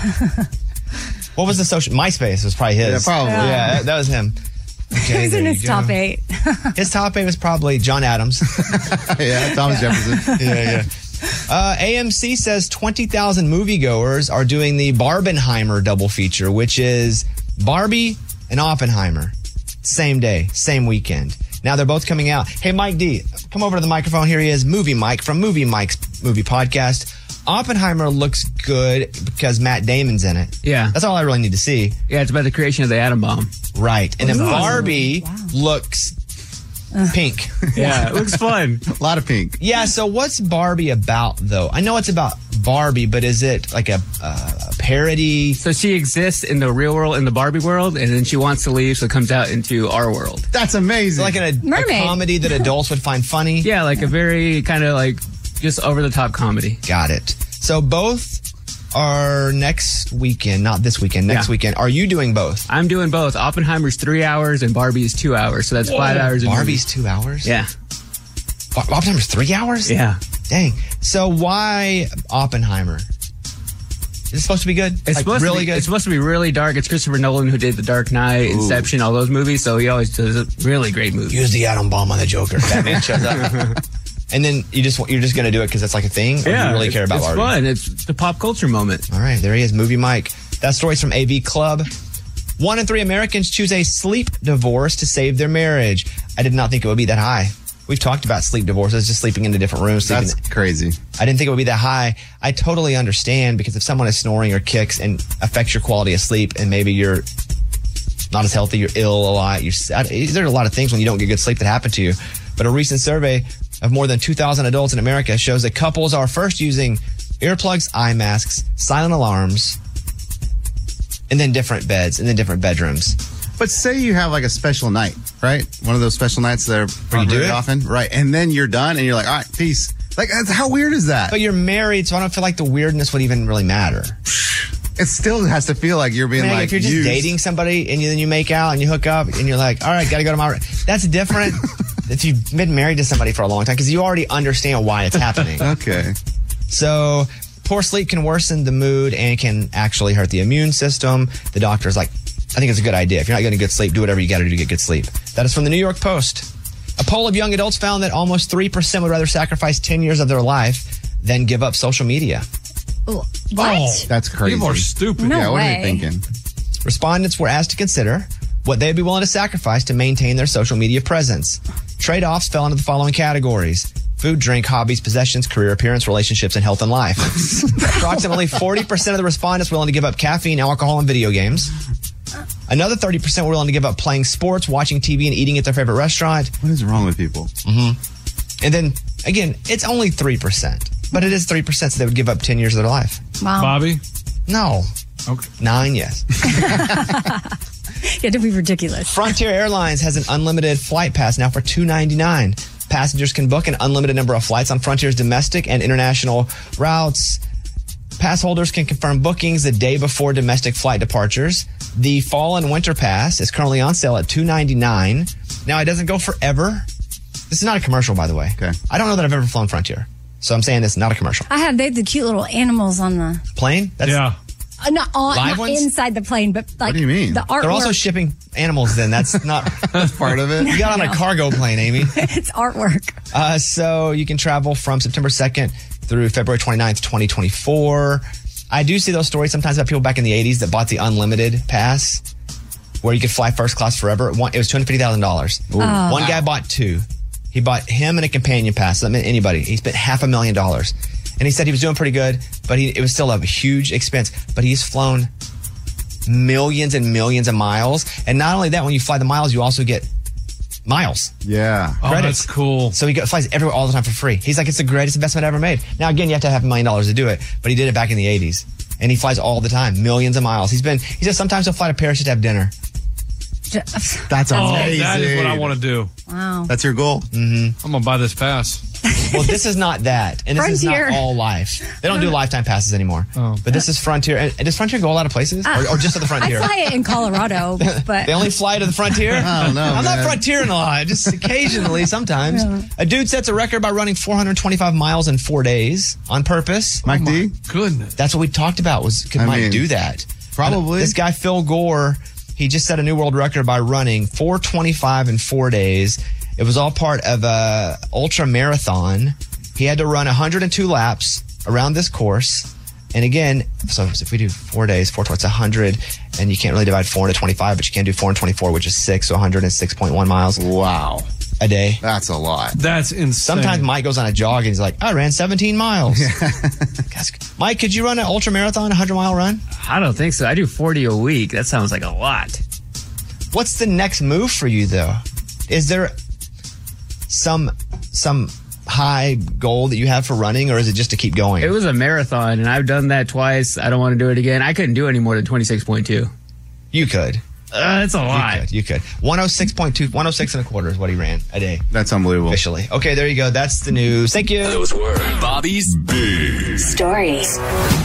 What was the social? MySpace was probably his. Yeah, probably. Yeah, that was him. Okay, he was in his top 8. His top 8 was probably John Adams. Yeah, Thomas Jefferson. Yeah. AMC says 20,000 moviegoers are doing the Barbenheimer double feature, which is Barbie and Oppenheimer. Same day, same weekend. Now they're both coming out. Hey, Mike D, come over to the microphone. Here he is, Movie Mike from Movie Mike's movie podcast. Oppenheimer looks good because Matt Damon's in it. Yeah. That's all I really need to see. Yeah, it's about the creation of the atom bomb. Right. And then Barbie looks pink. Yeah, it looks fun. A lot of pink. Yeah, so what's Barbie about, though? I know it's about Barbie, but is it like a parody? So she exists in the real world, in the Barbie world, and then she wants to leave, so it comes out into our world. That's amazing. Like a comedy that adults would find funny? Yeah, like a very kind of like just over-the-top comedy. Got it. So both are next weekend, not this weekend, next weekend. Are you doing both? I'm doing both. Oppenheimer's 3 hours and Barbie is 2 hours, so that's 5 hours. Barbie's 2 hours? Yeah. Oppenheimer's 3 hours? Yeah. Dang. So why Oppenheimer? Is it supposed to be good? It's supposed really to be, good? It's supposed to be really dark. It's Christopher Nolan who did The Dark Knight, Inception, all those movies. So he always does a really great movie. Use the atom bomb on the Joker. Batman shows up. And then you're just going to do it because it's like a thing? Or do you really care about it's Barbie? fun. It's the pop culture moment. All right, there he is, Movie Mike. That story's from AV Club. 1 in 3 Americans choose a sleep divorce to save their marriage. I did not think it would be that high. We've talked about sleep divorces, just sleeping into different rooms. That's crazy. I didn't think it would be that high. I totally understand, because if someone is snoring or kicks and affects your quality of sleep, and maybe you're not as healthy, you're ill a lot, there are a lot of things when you don't get good sleep that happen to you. But a recent survey of more than 2,000 adults in America shows that couples are first using earplugs, eye masks, silent alarms, and then different beds, and then different bedrooms. But say you have like a special night, right? One of those special nights that are Where you do it often, right? And then you're done, and you're like, all right, peace. Like, how weird is that? But you're married, so I don't feel like the weirdness would even really matter. It still has to feel like you're being like if you're just dating somebody and then you make out and you hook up and you're like, all right, got to go to my room. That's different if you've been married to somebody for a long time, because you already understand why it's happening. Okay. So poor sleep can worsen the mood and can actually hurt the immune system. The doctor's like, I think it's a good idea. If you're not getting good sleep, do whatever you got to do to get good sleep. That is from the New York Post. A poll of young adults found that almost 3% would rather sacrifice 10 years of their life than give up social media. What? Oh, that's crazy. People are stupid. No yeah, what way. are they thinking? Respondents were asked to consider what they'd be willing to sacrifice to maintain their social media presence. Trade-offs fell into the following categories: food, drink, hobbies, possessions, career, appearance, relationships, and health and life. Approximately 40% of the respondents were willing to give up caffeine, alcohol, and video games. Another 30% were willing to give up playing sports, watching TV, and eating at their favorite restaurant. What is wrong with people? Mm-hmm. And then, again, it's only 3%. But it is 3%, so they would give up 10 years of their life. Wow. Bobby? No. Okay. 9, yes. Yeah, don't be ridiculous. Frontier Airlines has an unlimited flight pass now for $2.99. Passengers can book an unlimited number of flights on Frontier's domestic and international routes. Pass holders can confirm bookings the day before domestic flight departures. The fall and winter pass is currently on sale at $2.99. Now, it doesn't go forever. This is not a commercial, by the way. Okay. I don't know that I've ever flown Frontier. So I'm saying this is not a commercial. I have. They have the cute little animals on the Plane? Yeah. not Live ones? inside the plane, but like What do you mean? the artwork. They're also shipping animals then. That's not That's part of it. You got on a cargo plane, Amy. It's artwork. So you can travel from September 2nd through February 29th, 2024. I do see those stories sometimes about people back in the 80s that bought the unlimited pass where you could fly first class forever. It was $250,000. One guy bought 2. He bought him and a companion pass. That meant anybody. He spent $500,000. And he said he was doing pretty good, but it was still a huge expense. But he's flown millions and millions of miles. And not only that, when you fly the miles, you also get miles. Yeah. Oh, Credits. that's cool. So he flies everywhere all the time for free. He's like, it's the greatest investment I ever made. Now, again, you have to have $1 million to do it, but he did it back in the 80s. And he flies all the time, millions of miles. He says sometimes he'll fly to Paris to have dinner. That's amazing. That is what I want to do. Wow. That's your goal? Mm-hmm. I'm going to buy this pass. Well, this is not that. And this Frontier. is not all life. They don't do lifetime passes anymore. Oh. But this is Frontier. And does Frontier go a lot of places? Or just to the Frontier? I fly it in Colorado, but They only fly to the Frontier? I don't know, I'm not man. Frontierin' a lot. Just occasionally, sometimes. Yeah. A dude sets a record by running 425 miles in 4 days on purpose. Mike D? Goodness. That's what we talked about could I Mike mean, do that? probably. This guy, Phil Gore, he just set a new world record by running 425 in 4 days. It was all part of a ultra marathon. He had to run 102 laps around this course. And again, so if we do 4 days, 4 towards 100, and you can't really divide 4 into 25, but you can do 4 and 24, which is 6, so 106.1 miles. Wow. A day. That's a lot. That's insane. Sometimes Mike goes on a jog and he's like, I ran 17 miles. Mike, could you run an ultra marathon, 100-mile run? I don't think so. I do 40 a week. That sounds like a lot. What's the next move for you, though? Is there some high goal that you have for running, or is it just to keep going? It was a marathon, and I've done that twice. I don't want to do it again. I couldn't do any more than 26.2. You could. That's a lot. You could. 106.2, 106 and a quarter is what he ran a day. That's unbelievable. Officially. Okay, there you go. That's the news. Thank you. Those were Bobby's Big Stories.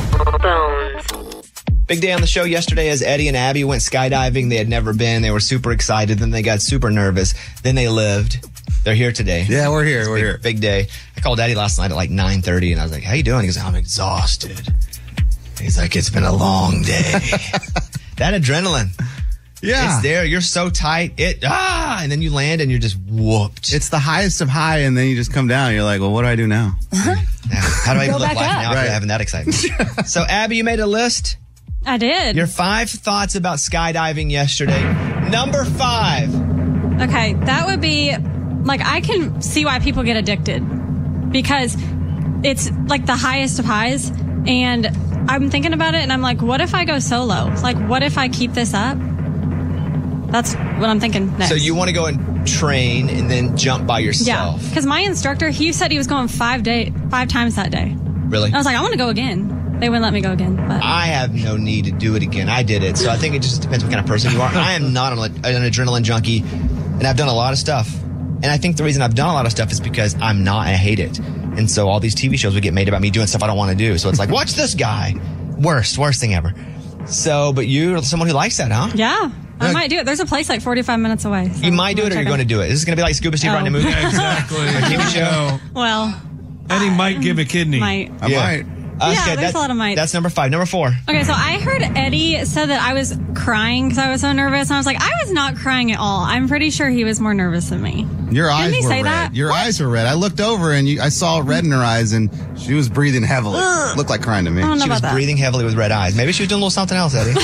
Big day on the show yesterday as Eddie and Abby went skydiving. They had never been. They were super excited. Then they got super nervous. Then they lived. They're here today. Yeah, we're here. We're here. Big day. I called Daddy last night at like 9:30 and I was like, how you doing? He goes, I'm exhausted. He's like, it's been a long day. That adrenaline. Yeah. It's there. You're so tight. And then you land and you're just whooped. It's the highest of high, and then you just come down. You're like, well, what do I do now? How do I even Go look back like up. now after having that excitement? So, Abby, you made a list. I did. Your 5 thoughts about skydiving yesterday. Number 5. Okay, that would be like, I can see why people get addicted because it's like the highest of highs. And I'm thinking about it and I'm like, what if I go solo? Like, what if I keep this up? That's what I'm thinking next. So you want to go and train and then jump by Yeah, yourself? because my instructor, he said he was going 5 times that day. Really? I was like, I want to go again. They wouldn't let me go again. But I have no need to do it again. I did it. So I think it just depends what kind of person you are. I am not an adrenaline junkie, and I've done a lot of stuff. And I think the reason I've done a lot of stuff is because I'm not, I hate it. And so all these TV shows would get made about me doing stuff I don't want to do. So it's like, watch this guy. Worst thing ever. So, but you're someone who likes that, huh? yeah, I might do it. There's a place like 45 minutes away. So You might do it or you're going to do it. Is this going to be like Scuba Steve writing a movie? Yeah, exactly. A TV show? Well, Eddie might give a kidney. might. I might. Yeah, there's a lot of might. That's number 5. Number 4. Okay, so I heard Eddie said that I was crying because I was so nervous. And I was like, I was not crying at all. I'm pretty sure he was more nervous than me. Your eyes Didn't he were say red. that? Your eyes were red. I looked over and I saw red in her eyes, and she was breathing heavily. Looked like crying to me. I don't know She was about that. breathing heavily with red eyes. Maybe she was doing a little something else, Eddie.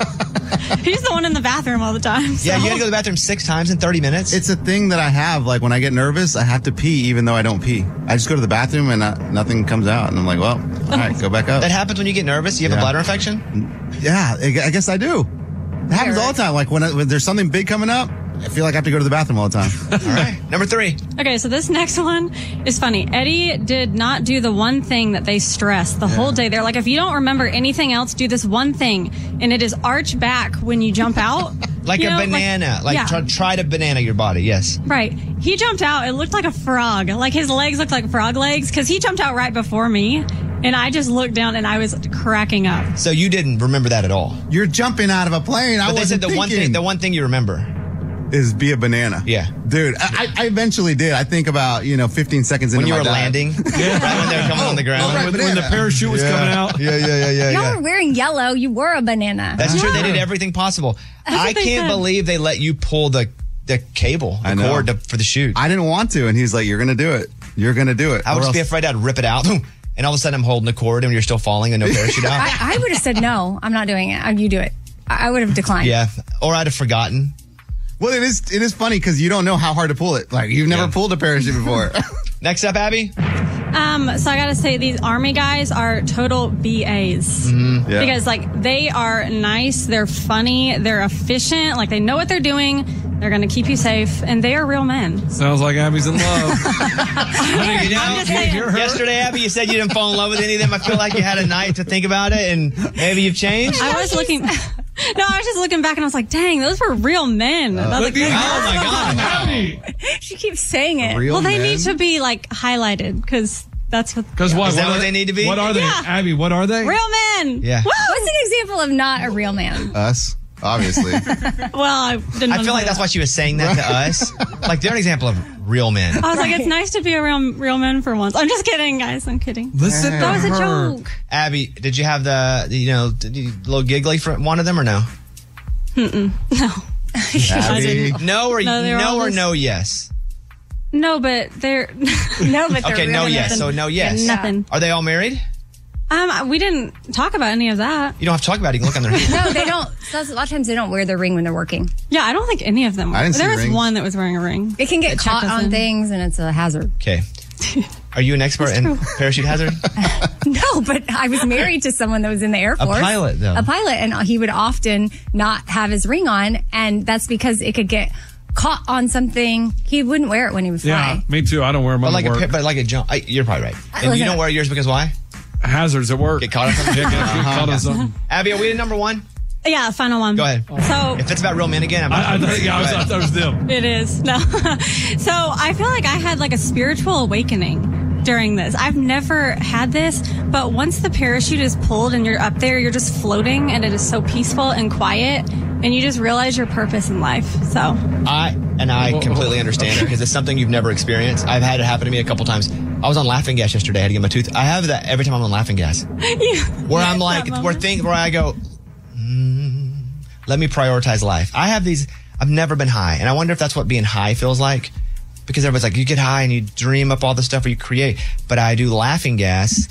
He's the one in the bathroom all the time. So. Yeah, you had to go to the bathroom 6 times in 30 minutes. It's a thing that I have. Like when I get nervous, I have to pee even though I don't pee. I just go to the bathroom and nothing comes out. And I'm like, well, all right, go back up. That happens when you get nervous. You have a bladder infection? Yeah, I guess I do. It happens all the time. Like when there's something big coming up, I feel like I have to go to the bathroom all the time. All right. Number 3. Okay, so this next one is funny. Eddie did not do the one thing that they stressed the whole day. They're like, if you don't remember anything else, do this one thing. And it is arch back when you jump out. Like a banana. Try to banana your body. Yes. Right. He jumped out. It looked like a frog. Like his legs looked like frog legs because he jumped out right before me. And I just looked down and I was cracking up. So you didn't remember that at all? You're jumping out of a plane. But they said the one thing you remember is be a banana. Yeah. Dude, I eventually did. I think about, 15 seconds into when you my were dive. landing. Right when they were coming on the ground. When the parachute was coming out. Yeah. Y'all were wearing yellow. You were a banana. That's true. They did everything possible. I can't believe they let you pull the cable, the cord for the chute. I didn't want to, and he's like, you're going to do it. You're going to do it. I would just be afraid I'd rip it out. And all of a sudden I'm holding the cord and you're still falling and no parachute out. I would have said, no, I'm not doing it. You do it. I would have declined. Yeah. Or I'd have forgotten. Well, it is funny because you don't know how hard to pull it. Like, you've never pulled a parachute before. Next up, Abby. So I gotta say, these Army guys are total BAs. Mm-hmm. Yeah. Because, they are nice, they're funny, they're efficient, they know what they're doing, they're gonna keep you safe, and they are real men. Sounds like Abby's in love. Yesterday, Abby, you said you didn't fall in love with any of them. I feel like you had a night to think about it, and maybe you've changed. I was looking... No, I was just looking back and I was like, dang, those were real men. Oh my God. She keeps saying it. Well, they need to be highlighted because that's what. Because what? Is that what they need to be? What are they? Yeah. Abby, what are they? Real men. Yeah. What's an example of not a real man? Us, obviously. Well, I didn't. I feel like that's why she was saying that to us. They're an example of real men. I was like, it's nice to be a real man for once. I'm just kidding, guys. I'm kidding. Listen, that was a joke. Abby, did you have the little giggly for one of them or no? No. Abby. No or no? Yes. No, but they're Okay, no, yes. So no, yes. Nothing. Are they all married? We didn't talk about any of that. You don't have to talk about it. You can look on their hands. No, they don't. A lot of times they don't wear their ring when they're working. Yeah, I don't think any of them were. I didn't see There was rings. one that was wearing a ring. It can get caught on things, and it's a hazard. Okay. Are you an expert in parachute hazard? No, but I was married to someone that was in the Air Force. pilot, though. A pilot, and he would often not have his ring on, and that's because it could get caught on something. He wouldn't wear it when he would fly. Yeah, me too. I don't wear them But at work. like a jump. You're probably right. And you don't wear yours because why? Hazards at work. Get caught on something? Get caught on something. Abby, are we at number 1? Yeah, final one. Go ahead. So if it's about real men again, I thought that was them. it is. No. So I feel like I had a spiritual awakening during this. I've never had this, but once the parachute is pulled and you're up there, you're just floating and it is so peaceful and quiet. and you just realize your purpose in life. So I completely understand it because it's something you've never experienced. I've had it happen to me a couple times. I was on laughing gas yesterday. I had to get my tooth. I have that every time I'm on laughing gas. Where I'm like, where I go, let me prioritize life. I have these, I've never been high. And I wonder if that's what being high feels like. Because everybody's like, you get high and you dream up all the stuff or you create. But I do laughing gas.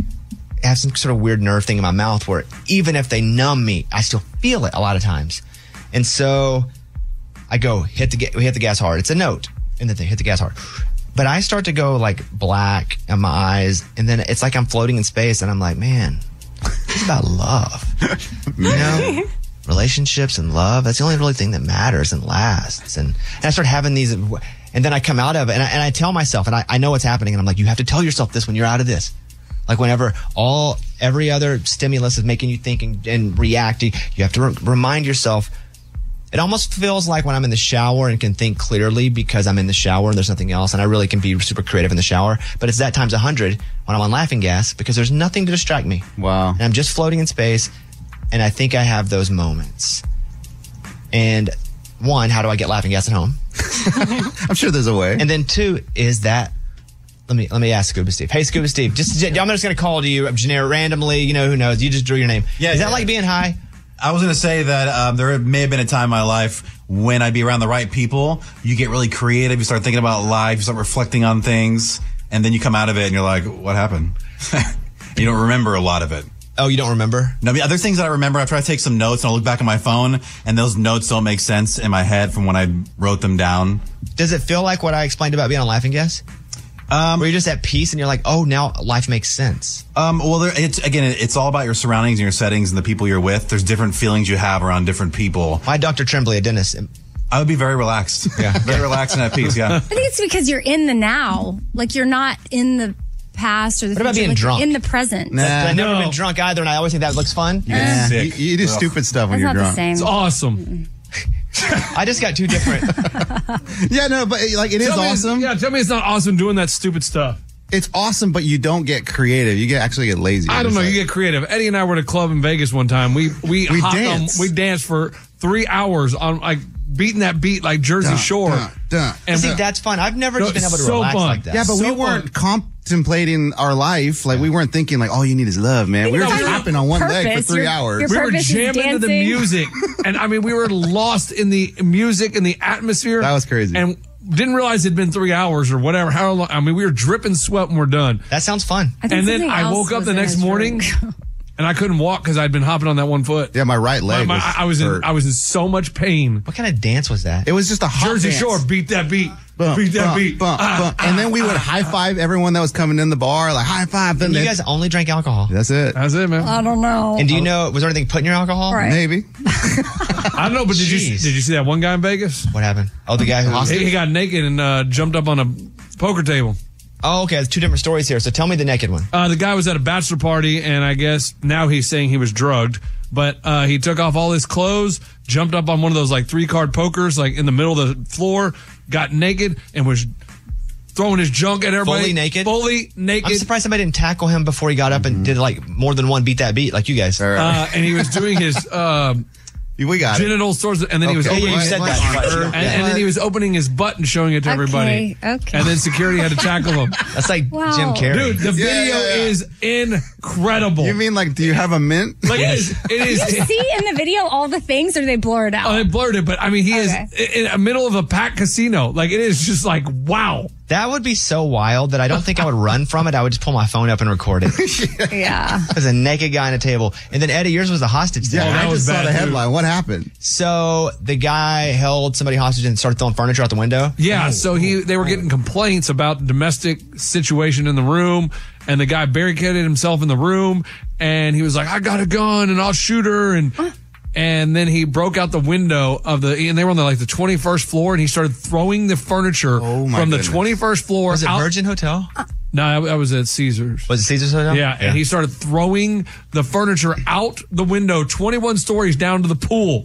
I have some sort of weird nerve thing in my mouth where even if they numb me, I still feel it a lot of times. And so I go, hit the gas hard. It's a note. And then they hit the gas hard. But I start to go like black in my eyes. And then it's like I'm floating in space. And I'm like, man, it's about love. You know? Relationships and love. That's the only really thing that matters and lasts. And I start having these. And then I come out of it. And I tell myself, and I know what's happening. And I'm like, you have to tell yourself this when you're out of this. Like whenever every other stimulus is making you think and react, you have to remind yourself. It almost feels like when I'm in the shower and can think clearly because I'm in the shower and there's nothing else, and I really can be super creative in the shower. But it's that times 100 when I'm on laughing gas because there's nothing to distract me. Wow. And I'm just floating in space, and I think I have those moments. And one, how do I get laughing gas at home? I'm sure there's a way. And then two is that. Let me ask Scuba Steve. Hey, Scuba Steve, I'm just going to call to you generic randomly. You know, who knows? You just drew your name. Yeah, is that like being high? I was going to say that there may have been a time in my life when I'd be around the right people. You get really creative. You start thinking about life. You start reflecting on things. And then you come out of it and you're like, what happened? You don't remember a lot of it. Oh, you don't remember? No, there's things that I remember. I try to take some notes and I'll look back on my phone and those notes don't make sense in my head from when I wrote them down. Does it feel like what I explained about being on laughing gas? Where you're just at peace and you're like, oh, now life makes sense. Well, it's all about your surroundings and your settings and the people you're with. There's different feelings you have around different people. My Dr. Tremblay, a dentist. I would be very relaxed. Yeah. Very relaxed and at peace, yeah. I think it's because you're in the now. Like you're not in the past or the future. What about being like drunk? You're in the present. Nah, I've never been drunk either, and I always think that looks fun. You do stupid stuff when you're That's not drunk. the same. It's awesome. I just got two different. Yeah, no, but like it is awesome. Tell me it's not awesome doing that stupid stuff. It's awesome, but you don't get creative. You actually get lazy. I don't know. You get creative. Eddie and I were at a club in Vegas one time. We danced for 3 hours on like beating that beat like Jersey Shore. And see, that's fun. I've never just been able to relax like that. Yeah, but we weren't contemplating our life. Like we weren't thinking like all you need is love, man. We were just hopping on one leg for 3 hours. We were jamming to the music, and I mean, we were lost in the music and the atmosphere. That was crazy. And didn't realize it'd been 3 hours or whatever. How long? I mean, we were dripping sweat when we're done. That sounds fun. And then I woke up the next morning, and I couldn't walk because I'd been hopping on that one foot. Yeah, my right leg. I was in so much pain. What kind of dance was that? It was just a hot Jersey dance. Shore. Beat that beat. Bump, beat that bump, beat. bump, bump. And then we would high five everyone that was coming in the bar, like high five. And you guys only drank alcohol. That's it. That's it, man. I don't know. And do you know, was there anything put in your alcohol? Right. Maybe. I don't know, but did you see that one guy in Vegas? What happened? Oh, the guy who he got naked and jumped up on a poker table. Oh, okay. There's two different stories here. So tell me the naked one. The guy was at a bachelor party, and I guess now he's saying he was drugged. But he took off all his clothes, jumped up on one of those like 3-card pokers, like in the middle of the floor, got naked, and was throwing his junk at everybody. Fully naked? Fully naked. I'm surprised somebody didn't tackle him before he got up and did like more than one beat that beat like you guys. And he was doing his we got genital stores, and then he was opening. You said that. And then he was opening his butt and showing it to everybody. Okay. And then security had to tackle him. That's like Jim Carrey. Dude, the video is incredible. You mean like, do you have a mint? Like it is. Do you see in the video all the things, or do they blur it out? Oh, they blurred it, but I mean, he is in the middle of a packed casino. Like it is just like wow. That would be so wild that I don't think I would run from it. I would just pull my phone up and record it. Yeah. There's a naked guy on a table. And then, Eddie, yours was the hostage thing. Yeah, I just saw the headline. What happened? So the guy held somebody hostage and started throwing furniture out the window? Yeah, so they were getting complaints about the domestic situation in the room, and the guy barricaded himself in the room, and he was like, I got a gun, and I'll shoot her, and then he broke out the window and they were on the 21st floor, and he started throwing the furniture from the 21st floor. Was it Virgin Hotel? No, I was at Caesars. Was it Caesars Hotel? Yeah, and he started throwing the furniture out the window, 21 stories down to the pool.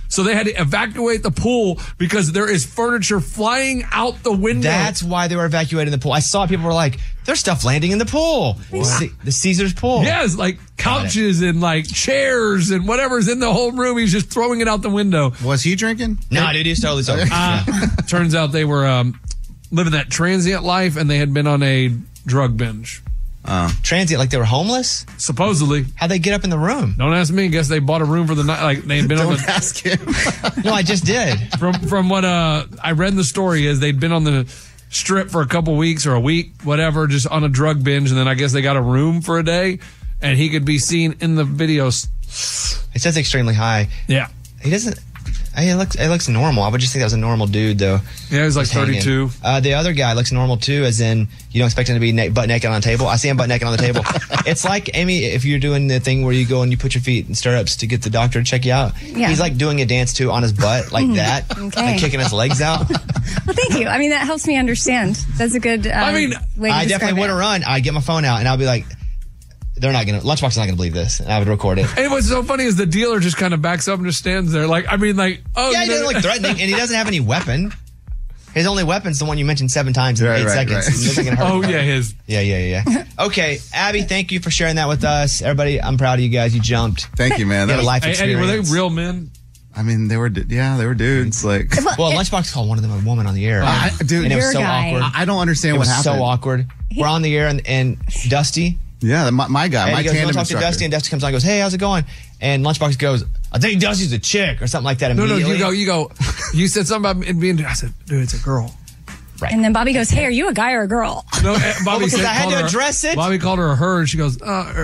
So they had to evacuate the pool because there is furniture flying out the window. That's why they were evacuating the pool. I saw people were like, there's stuff landing in the pool. The Caesars pool. Yes, like couches and like chairs and whatever's in the whole room. He's just throwing it out the window. Was he drinking? No, dude, he's totally sober. Turns out they were living that transient life and they had been on a drug binge. Transient, like they were homeless? Supposedly. How'd they get up in the room? Don't ask me. Guess they bought a room for the night. Like they had been on the. Ask him. No, I just did. From what I read in the story is they'd been on the strip for a couple weeks or a week, whatever, just on a drug binge, and then I guess they got a room for a day, and he could be seen in the videos. It says extremely high. Yeah. He doesn't. It looks normal. I would just think that was a normal dude, though. Yeah, he was like 32. The other guy looks normal, too, as in you don't expect him to be butt naked on a table. I see him butt naked on the table. It's like, Amy, if you're doing the thing where you go and you put your feet in stirrups to get the doctor to check you out. Yeah. He's like doing a dance, too, on his butt, like that. Okay. Like kicking his legs out. Well, thank you. I mean, that helps me understand. That's a good way to I definitely would have run. I'd get my phone out, and I'll be like, Lunchbox is not going to believe this. And I would record it. And what's so funny is the dealer just kind of backs up and just stands there. Like, I mean, like, oh. Yeah, he doesn't look threatening, and he doesn't have any weapon. His only weapon's the one you mentioned 7 times in 8 seconds. It doesn't hurt him. Yeah, his. Yeah. Okay, Abby, thank you for sharing that with us. Everybody, I'm proud of you guys. You jumped. Thank you, man. You had a life Hey, experience. Eddie, were they real men? I mean, they were dudes. Like, well, Lunchbox called one of them a woman on the air. Dude, and it was so awkward. I don't understand what happened. It was so awkward. We're on the air, and Dusty. Yeah, my guy, my goes, tandem talk instructor. to Dusty, and Dusty comes on and goes, hey, how's it going? And Lunchbox goes, I think Dusty's a chick, or something like that immediately. No, you go. You said something about it being, I said, dude, it's a girl. Right. And then Bobby goes, hey, are you a guy or a girl? No, Bobby because said, I had called to her- address it. Bobby called her a her, and she goes,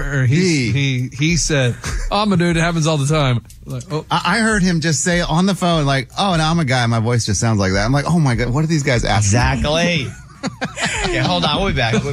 he said, I'm a dude, it happens all the time. Like, oh. I heard him just say on the phone, like, oh, no, I'm a guy. My voice just sounds like that. I'm like, oh my God, what are these guys asking? Exactly. Okay, hold on. We'll be back.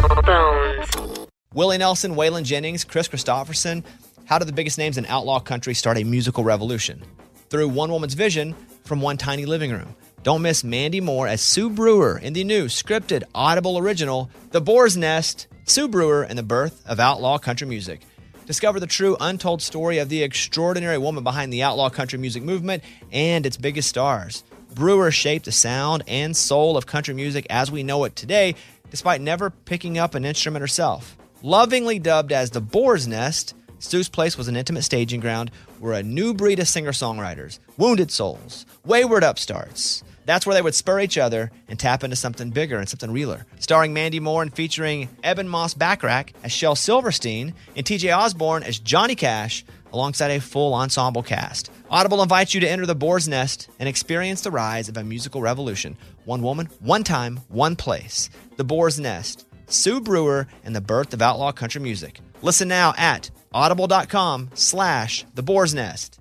Willie Nelson, Waylon Jennings, Chris Christopherson. How did the biggest names in outlaw country start a musical revolution? Through one woman's vision from one tiny living room. Don't miss Mandy Moore as Sue Brewer in the new scripted Audible original, The Boar's Nest, Sue Brewer and the Birth of Outlaw Country Music. Discover the true untold story of the extraordinary woman behind the outlaw country music movement and its biggest stars. Brewer shaped the sound and soul of country music as we know it today, despite never picking up an instrument herself. Lovingly dubbed as The Boar's Nest, Sue's place was an intimate staging ground where a new breed of singer-songwriters, wounded souls, wayward upstarts, that's where they would spur each other and tap into something bigger and something realer. Starring Mandy Moore and featuring Eben Moss Backrack as Shel Silverstein and TJ Osborne as Johnny Cash, alongside a full ensemble cast. Audible invites you to enter the Boar's Nest and experience the rise of a musical revolution. One woman, one time, one place. The Boar's Nest, Sue Brewer, and the birth of outlaw country music. Listen now at audible.com/The Boar's Nest.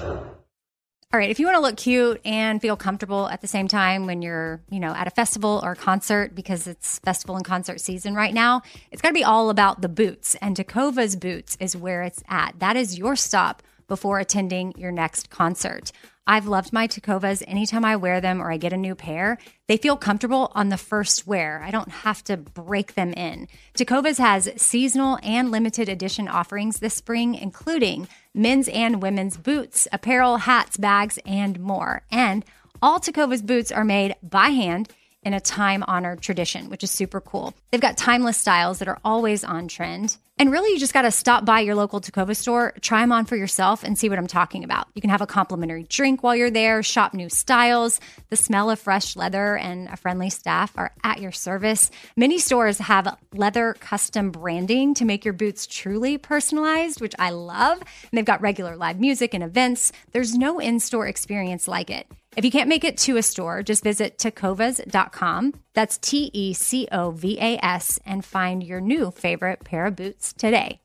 All right, if you want to look cute and feel comfortable at the same time when you're, at a festival or a concert, because it's festival and concert season right now, it's got to be all about the boots. And Tecovas Boots is where it's at. That is your stop before attending your next concert. I've loved my Tecovas. Anytime I wear them or I get a new pair, they feel comfortable on the first wear. I don't have to break them in. Tecovas has seasonal and limited edition offerings this spring, including men's and women's boots, apparel, hats, bags, and more. And all Tecovas boots are made by hand in a time-honored tradition, which is super cool. They've got timeless styles that are always on trend. And really, you just got to stop by your local Tecovas store, try them on for yourself, and see what I'm talking about. You can have a complimentary drink while you're there, shop new styles. The smell of fresh leather and a friendly staff are at your service. Many stores have leather custom branding to make your boots truly personalized, which I love. And they've got regular live music and events. There's no in-store experience like it. If you can't make it to a store, just visit tecovas.com. That's TECOVAS and find your new favorite pair of boots today.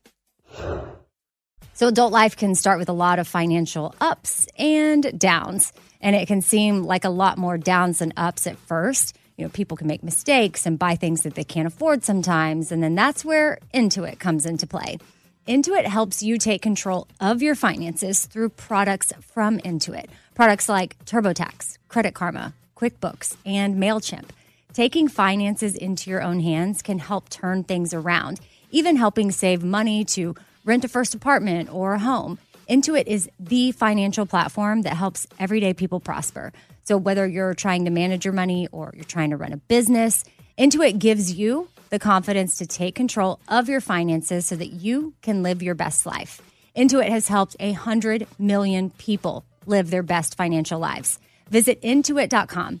So adult life can start with a lot of financial ups and downs, and it can seem like a lot more downs than ups at first. People can make mistakes and buy things that they can't afford sometimes, and then that's where Intuit comes into play. Intuit helps you take control of your finances through products from Intuit. Products like TurboTax, Credit Karma, QuickBooks, and MailChimp. Taking finances into your own hands can help turn things around, even helping save money to rent a first apartment or a home. Intuit is the financial platform that helps everyday people prosper. So whether you're trying to manage your money or you're trying to run a business, Intuit gives you the confidence to take control of your finances so that you can live your best life. Intuit has helped 100 million people live their best financial lives. Visit Intuit.com,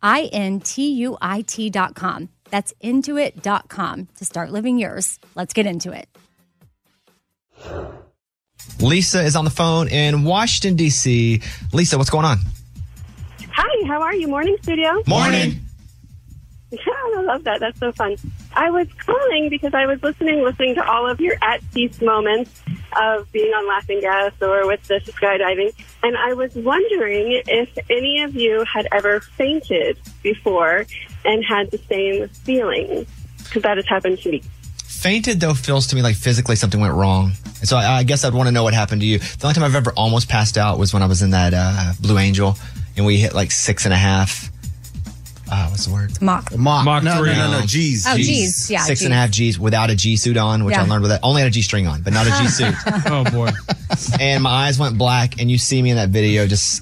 Intuit.com. That's Intuit.com to start living yours. Let's get into it. Lisa is on the phone in Washington, D.C. Lisa, what's going on? Hi, how are you? Morning, studio. Morning. Yeah, I love that. That's so fun. I was calling because I was listening to all of your at peace moments of being on Laughing Gas or with the skydiving, and I was wondering if any of you had ever fainted before and had the same feeling, because that has happened to me. Fainted, though, feels to me like physically something went wrong. And so I guess I'd want to know what happened to you. The only time I've ever almost passed out was when I was in that Blue Angel, and we hit like 6.5. What's the word? Mach. Mach 3. No. G's. Oh, G's. Yeah. 6.5 G's without a G suit on, which I learned with that. Only had a G string on, but not a G suit. Oh, boy. And my eyes went black, and you see me in that video just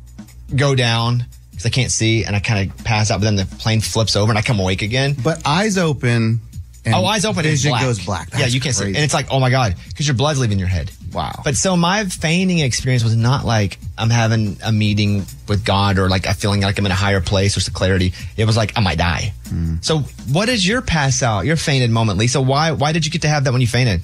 go down because I can't see, and I kind of pass out, but then the plane flips over, and I come awake again. But eyes open. And eyes open. Vision black. goes black. Yeah, you can't see. And it's like, oh my God, because your blood's leaving your head. Wow. But so my fainting experience was not like I'm having a meeting with God or like I'm feeling like I'm in a higher place or some clarity. It was like I might die. So what is your pass out, your fainted moment, Lisa? Why did you get to have that when you fainted?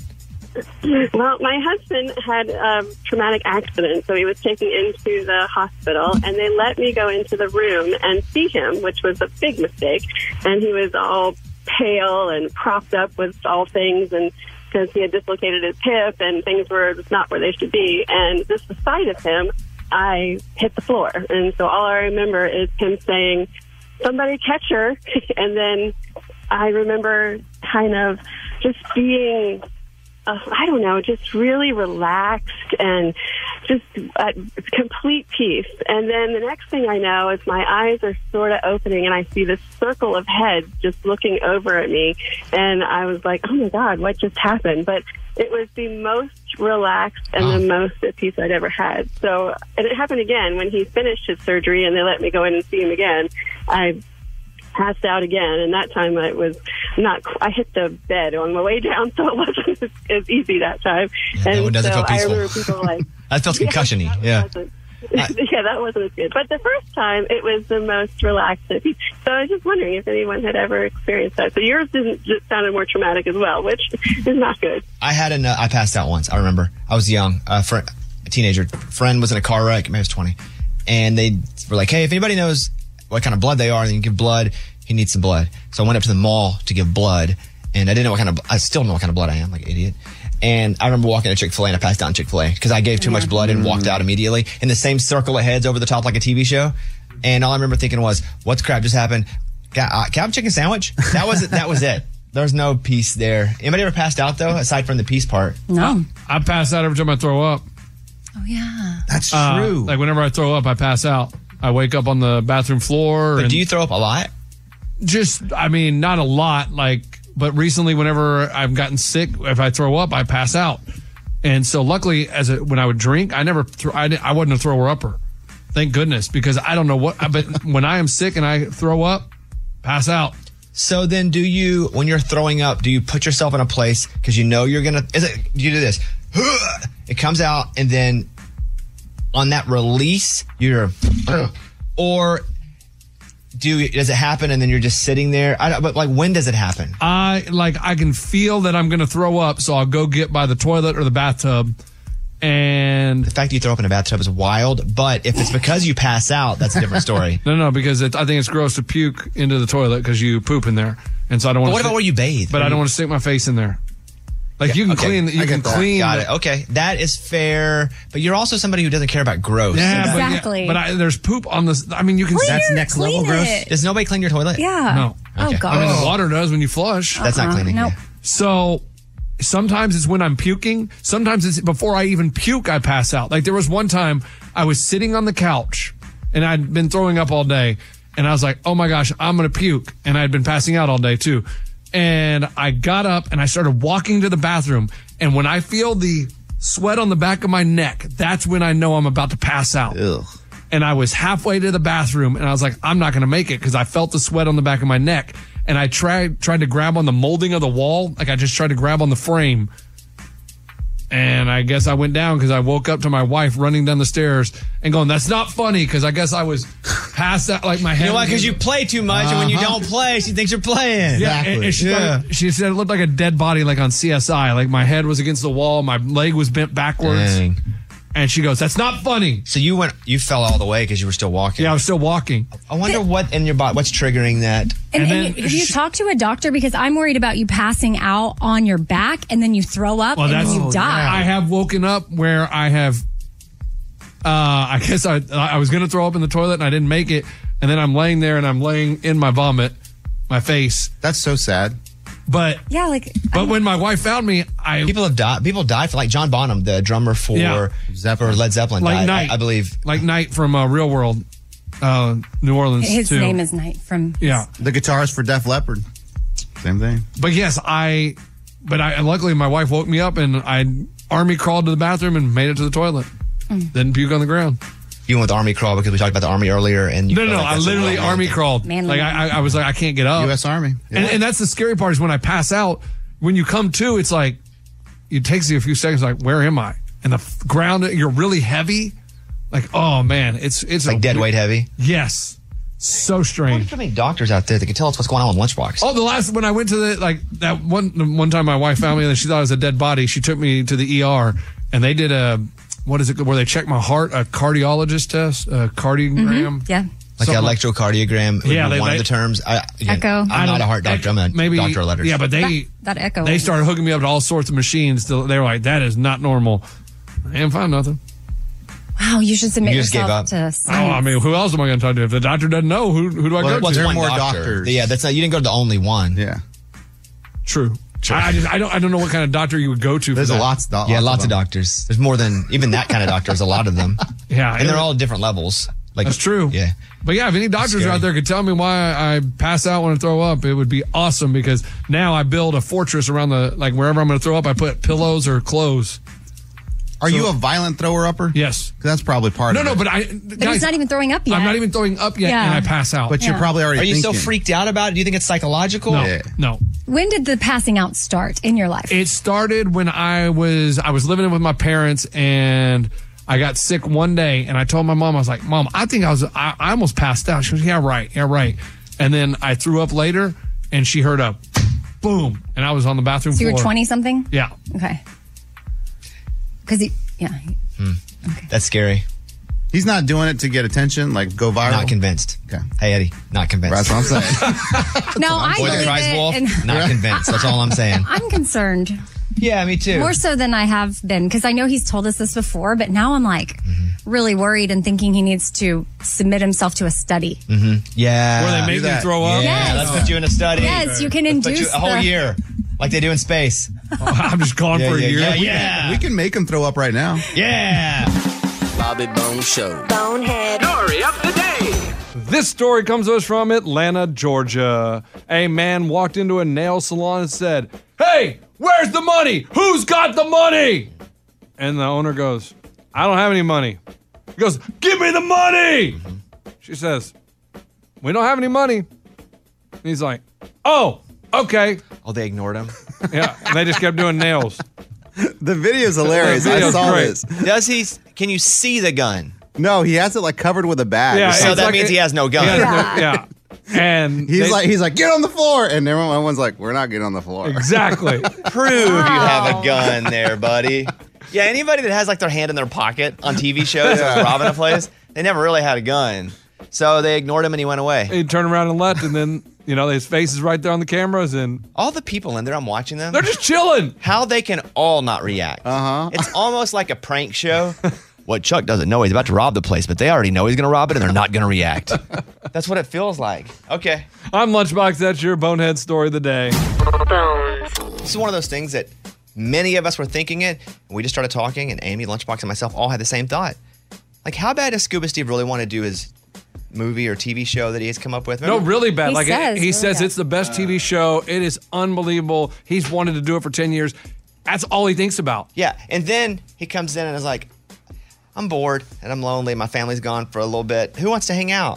Well, my husband had a traumatic accident, so he was taken into the hospital, and they let me go into the room and see him, which was a big mistake. And he was all pale and propped up with all things, and because he had dislocated his hip and things were not where they should be. And just the sight of him, I hit the floor. And so all I remember is him saying, "Somebody catch her." And then I remember kind of just being, I don't know, just really relaxed and just at complete peace. And then the next thing I know is my eyes are sort of opening and I see this circle of heads just looking over at me. And I was like, oh my God, what just happened? But it was the most relaxed and the most at peace I'd ever had. So, and it happened again when he finished his surgery and they let me go in and see him again. I passed out again, and that time it was not. I hit the bed on my way down, so it wasn't as easy that time. Yeah, and that one doesn't feel peaceful. I remember people like that feels concussion-y. Yeah. Yeah, that wasn't as good. But the first time, it was the most relaxed. So I was just wondering if anyone had ever experienced that. So yours just sounded more traumatic as well, which is not good. I passed out once. I remember. I was young, a teenager. Friend was in a car wreck. Maybe I was 20, and they were like, "Hey, if anybody knows what kind of blood they are, and you give blood, he needs some blood." So I went up to the mall to give blood, and I didn't know I still don't know what kind of blood I am, like an idiot. And I remember walking to Chick-fil-A and I passed out in Chick-fil-A because I gave too much blood and walked out immediately in the same circle of heads over the top like a TV show. And all I remember thinking was, what's crap just happened? Can I have a chicken sandwich? That was it. That was it. There was no peace there. Anybody ever passed out though, aside from the peace part? No. I pass out every time I throw up. Oh yeah. That's true. Like whenever I throw up, I pass out. I wake up on the bathroom floor. But do you throw up a lot? Not a lot, but recently whenever I've gotten sick, if I throw up, I pass out. And so luckily, when I would drink, I wasn't a thrower-upper. Thank goodness, because I don't know but when I am sick and I throw up, pass out. So then when you're throwing up, do you put yourself in a place because you know you're going to, do you do this? It comes out and then on that release, or does it happen and then you're just sitting there? But when does it happen? I can feel that I'm going to throw up, so I'll go get by the toilet or the bathtub. And the fact that you throw up in a bathtub is wild, but if it's because you pass out, that's a different story. No, because I think it's gross to puke into the toilet because you poop in there. And so I don't want to. What about where you bathe? But I don't want to stick my face in there. You can clean. You can clean. Got it. Okay, that is fair. But you're also somebody who doesn't care about gross. Yeah, exactly. But there's poop on this. I mean, you can. That's next level gross. Does nobody clean your toilet? Yeah. No. Okay. Oh God. I mean, the water does when you flush. That's not cleaning. Nope. So sometimes it's when I'm puking. Sometimes it's before I even puke, I pass out. Like there was one time I was sitting on the couch and I'd been throwing up all day, and I was like, "Oh my gosh, I'm gonna puke," and I'd been passing out all day too. And I got up and I started walking to the bathroom. And when I feel the sweat on the back of my neck. That's when I know I'm about to pass out. Ugh. And I was halfway to the bathroom, and I was like, I'm not going to make it because I felt the sweat on the back of my neck. And I tried to grab on the molding of the wall. Like I just tried to grab on the frame. And I guess I went down because I woke up to my wife running down the stairs and going, that's not funny, because I guess I was past that, like my head. You know why? Because you play too much, and when you don't play, she thinks you're playing. Yeah, and she said it looked like a dead body, like on CSI. Like my head was against the wall, my leg was bent backwards. Dang. And she goes, that's not funny. So you fell all the way because you were still walking. Yeah, I was still walking. I wonder what in your body, what's triggering that. And have you talked to a doctor? Because I'm worried about you passing out on your back and then you throw up and then you die. I have woken up where I have, I guess I was going to throw up in the toilet and I didn't make it. And then I'm laying there and I'm laying in my vomit, my face. That's so sad. But yeah, like. But when my wife found me, people have died. People died for, like John Bonham, the drummer for Led Zeppelin, like died, Knight, I believe. Like Knight from Real World, New Orleans. His too. name is Knight from. Yeah, the guitarist for Def Leppard. Same thing. But yes, luckily my wife woke me up and I army crawled to the bathroom and made it to the toilet. Didn't puke on the ground. You went with Army crawl because we talked about the Army earlier, and you No, I literally Army crawled. Manly. Like I was like, I can't get up. U.S. Army. Yeah. And that's the scary part is when I pass out, when you come to, it's like, it takes you a few seconds, like, where am I? And the ground, you're really heavy. Like, oh man, it's like dead weight heavy. Yes. So strange. How many doctors out there that can tell us what's going on with Lunchbox? Oh, when I went to that one time my wife found me and she thought it was a dead body. She took me to the ER and they did what is it, where they check my heart, a cardiologist test, a cardiogram. Yeah. Like an electrocardiogram. Yeah, one of the terms. Echo. I'm not a heart doctor. I'm a doctor of letters. Yeah, but that echo. They started hooking me up to all sorts of machines. They were like, that is not normal. I didn't find nothing. Wow, you should submit You just yourself gave up. to science. Oh, I mean, who else am I going to talk to? If the doctor doesn't know, who do I go to? There are more doctors. Yeah, that's not. You didn't go to the only one. Yeah. True. I don't know what kind of doctor you would go to. There's for that. Lots of doctors. There's more than even that kind of doctors. A lot of them. Yeah, and they're all different levels. Like that's true. Yeah. But yeah, if any doctors out there could tell me why I pass out when I throw up, it would be awesome because now I build a fortress around wherever I'm going to throw up, I put pillows or clothes. Are you a violent thrower upper? Yes. That's probably part of it. No, but But he's not even throwing up yet. I'm not even throwing up yet, Yeah. and I pass out. But you're probably already Are you thinking. so freaked out about it? Do you think it's psychological? No. When did the passing out start in your life? It started when I was living with my parents and I got sick one day and I told my mom, I was like, Mom, I think I almost passed out. She goes, yeah, right. And then I threw up later and she heard a boom and I was on the bathroom So floor. you were 20 something? Yeah. Okay. Because That's scary. He's not doing it to get attention, like go viral. Not convinced. Okay. Hey, Eddie, not convinced. That's what I'm saying. No, I Boy that believe cries it, wolf, and- not convinced. That's all I'm saying. I'm concerned. Yeah, me too. More so than I have been, because I know he's told us this before, but now I'm like really worried and thinking he needs to submit himself to a study. Yeah. Where they make them throw up? Yeah, let's put you in a study. Yes, you can Let's put induce you a whole the- year, like they do in space. I'm just gone for a year. Yeah. We can make him throw up right now. Yeah. Bobby Bone Show. Bonehead. Story of the day. This story comes to us from Atlanta, Georgia. A man walked into a nail salon and said, "Hey, where's the money? Who's got the money?" And the owner goes, "I don't have any money." He goes, "Give me the money." She says, "We don't have any money." And he's like, "Oh, okay." Oh, they ignored him. Yeah, and they just kept doing nails. The video's hilarious. The I video's saw great. this. Does he? Can you see the gun? No, he has it like covered with a bag. Yeah, So it's that like means he has no gun. Yeah. And He's like, get on the floor, and everyone's like, we're not getting on the floor. exactly. Prove you have a gun there, buddy. Yeah, anybody that has like their hand in their pocket on TV shows that's robbing a place, they never really had a gun. So they ignored him and he went away. He turned around and left, and then his face is right there on the cameras, and All the people in there, I'm watching them. they're just chilling. How they can all not react. It's almost like a prank show. What Chuck doesn't know, he's about to rob the place, but they already know he's going to rob it and they're not going to react. That's what it feels like. Okay. I'm Lunchbox. That's your bonehead story of the day. This is one of those things that many of us were thinking it, and we just started talking, and Amy, Lunchbox, and myself all had the same thought. Like, how bad does Scuba Steve really want to do his movie or TV show that he has come up with? No, really bad. He says it's the best TV show. It is unbelievable. He's wanted to do it for 10 years. That's all he thinks about. Yeah. And then he comes in and is like, I'm bored and I'm lonely. My family's gone for a little bit. Who wants to hang out?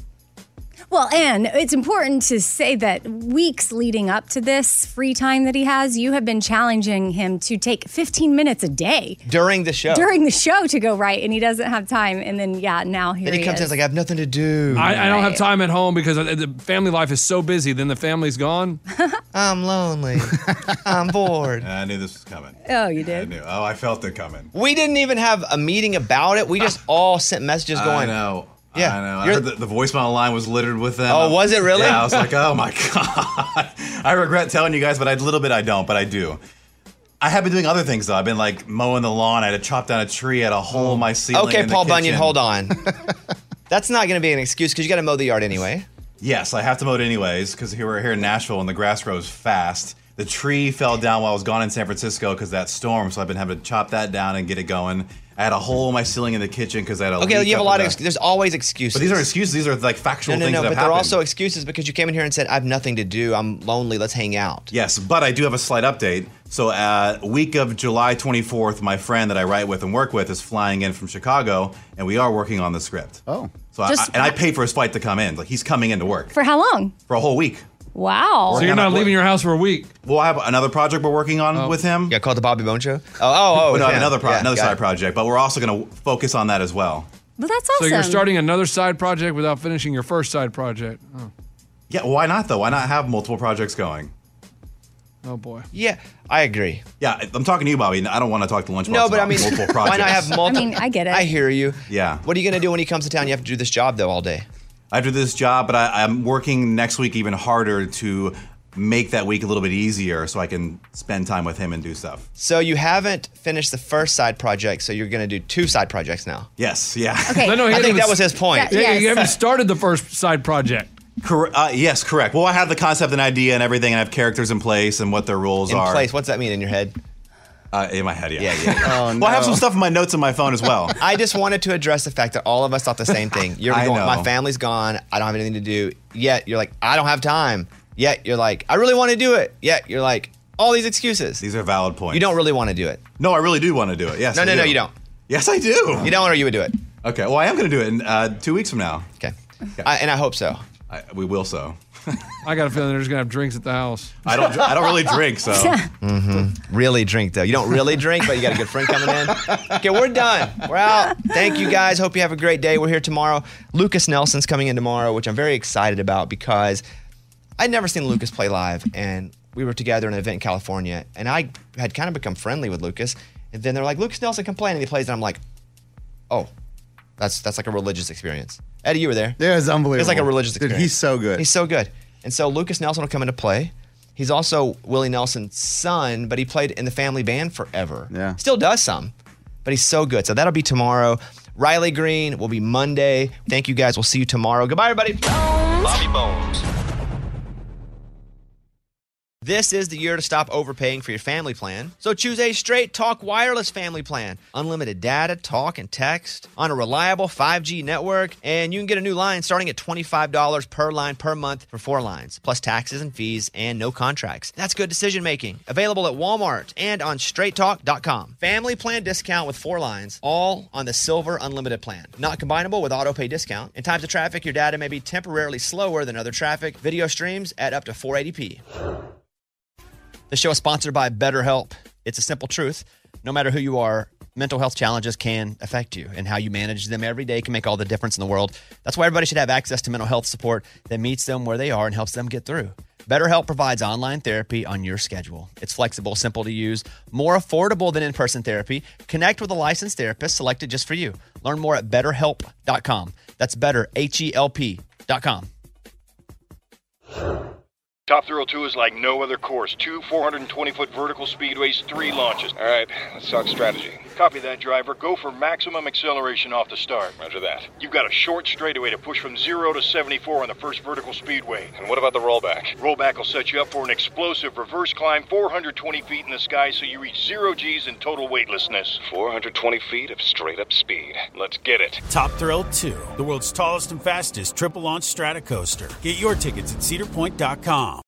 Well, and it's important to say that weeks leading up to this free time that he has, you have been challenging him to take 15 minutes a day. During the show. To go write, and he doesn't have time. And then, now here he comes in, it's like, I have nothing to do. I don't have time at home because the family life is so busy. Then the family's gone. I'm lonely. I'm bored. I knew this was coming. Oh, you did? I knew. Oh, I felt it coming. We didn't even have a meeting about it. We just all sent messages going. I know. Yeah. I know. I heard the voicemail line was littered with them. Oh, was it really? Yeah, I was like, oh my God. I regret telling you guys, but a little bit I don't, but I do. I have been doing other things though. I've been like mowing the lawn. I had to chop down a tree. I had a hole in my ceiling. Okay, in the Paul Bunyan, kitchen. hold on. That's not going to be an excuse because you got to mow the yard anyway. Yes, I have to mow it anyways because we're here in Nashville and the grass grows fast. The tree fell down while I was gone in San Francisco because of that storm, so I've been having to chop that down and get it going. I had a hole in my ceiling in the kitchen because I had a leak. Okay, you have a up lot in of there's always excuses. But these aren't excuses. These are like factual things that have but they're happened. also excuses because you came in here and said, I have nothing to do. I'm lonely. Let's hang out. Yes, but I do have a slight update. So week of July 24th, my friend that I write with and work with is flying in from Chicago, and we are working on the script. Oh. So I paid for his flight to come in. Like he's coming into work. For how long? For a whole week. Wow. So you're not leaving your house for a week? Well, I have another project we're working on with him. Yeah, called the Bobby Bone Show? Oh, no, yeah. another Yeah, side project, but we're also going to focus on that as well. Well, that's awesome. So you're starting another side project without finishing your first side project. Oh, Yeah, why not though? Why not have multiple projects going? oh boy. Yeah, I agree. Yeah, I'm talking to you, Bobby. I don't want to talk to Lunchbox No, but about I mean, multiple projects. why not have multiple? I mean, I get it. I hear you. Yeah. What are you going to do when he comes to town? You have to do this job, though, all day. I do this job, but I'm working next week even harder to make that week a little bit easier so I can spend time with him and do stuff. So you haven't finished the first side project, so you're going to do two side projects now. Yes, yeah. Okay. No, I think that was his point. Yeah, Yes. you haven't started the first side project. Yes, correct. Well, I have the concept and idea and everything, and I have characters in place and what their roles In are. place. What's that mean in your head? In my head, yeah. Yeah. Oh, no. Well, I have some stuff in my notes on my phone as well. I just wanted to address the fact that all of us thought the same thing. You're I going, know. my family's gone. I don't have anything to do. Yet you're like, I don't have time. Yet you're like, I really want to do it. Yet you're like, all these excuses. These are valid points. You don't really want to do it. No, I really do want to do it. Yes. No, I do. you don't. Yes, I do. You don't, or you would do it. Okay. Well, I am going to do it in 2 weeks from now. Okay. And I hope so. We will so. I got a feeling they're just gonna have drinks at the house. I don't really drink, so. Really drink, though. You don't really drink, but you got a good friend coming in. Okay, we're done. We're out. Thank you, guys. Hope you have a great day. We're here tomorrow. Lucas Nelson's coming in tomorrow, which I'm very excited about because I'd never seen Lucas play live, and we were together in an event in California, and I had kind of become friendly with Lucas, and then they're like, Lucas Nelson, come play, and he plays, and I'm like, oh, that's like a religious experience. Eddie, you were there. Yeah, it's unbelievable. It's like a religious experience. Dude, he's so good. He's so good. And so Lucas Nelson will come into play. He's also Willie Nelson's son, but he played in the family band forever. Yeah. Still does some, but he's so good. So that'll be tomorrow. Riley Green will be Monday. Thank you, guys. We'll see you tomorrow. Goodbye, everybody. Bobby Bones. This is the year to stop overpaying for your family plan. So choose a Straight Talk Wireless family plan. Unlimited data, talk, and text on a reliable 5G network. And you can get a new line starting at $25 per line per month for 4 lines, plus taxes and fees and no contracts. That's good decision making. Available at Walmart and on straighttalk.com. Family plan discount with 4 lines, all on the Silver Unlimited plan. Not combinable with auto pay discount. In times of traffic, your data may be temporarily slower than other traffic. Video streams at up to 480p. The show is sponsored by BetterHelp. It's a simple truth. No matter who you are, mental health challenges can affect you, and how you manage them every day can make all the difference in the world. That's why everybody should have access to mental health support that meets them where they are and helps them get through. BetterHelp provides online therapy on your schedule. It's flexible, simple to use, more affordable than in-person therapy. Connect with a licensed therapist selected just for you. Learn more at BetterHelp.com. That's better, HELP.com. Top Thrill 2 is like no other course. 2 420-foot vertical speedways, 3 launches. All right, let's talk strategy. Copy that, driver. Go for maximum acceleration off the start. Roger that. You've got a short straightaway to push from 0 to 74 on the first vertical speedway. And what about the rollback? Rollback will set you up for an explosive reverse climb 420 feet in the sky so you reach 0 G's in total weightlessness. 420 feet of straight-up speed. Let's get it. Top Thrill 2, the world's tallest and fastest triple-launch strata coaster. Get your tickets at cedarpoint.com.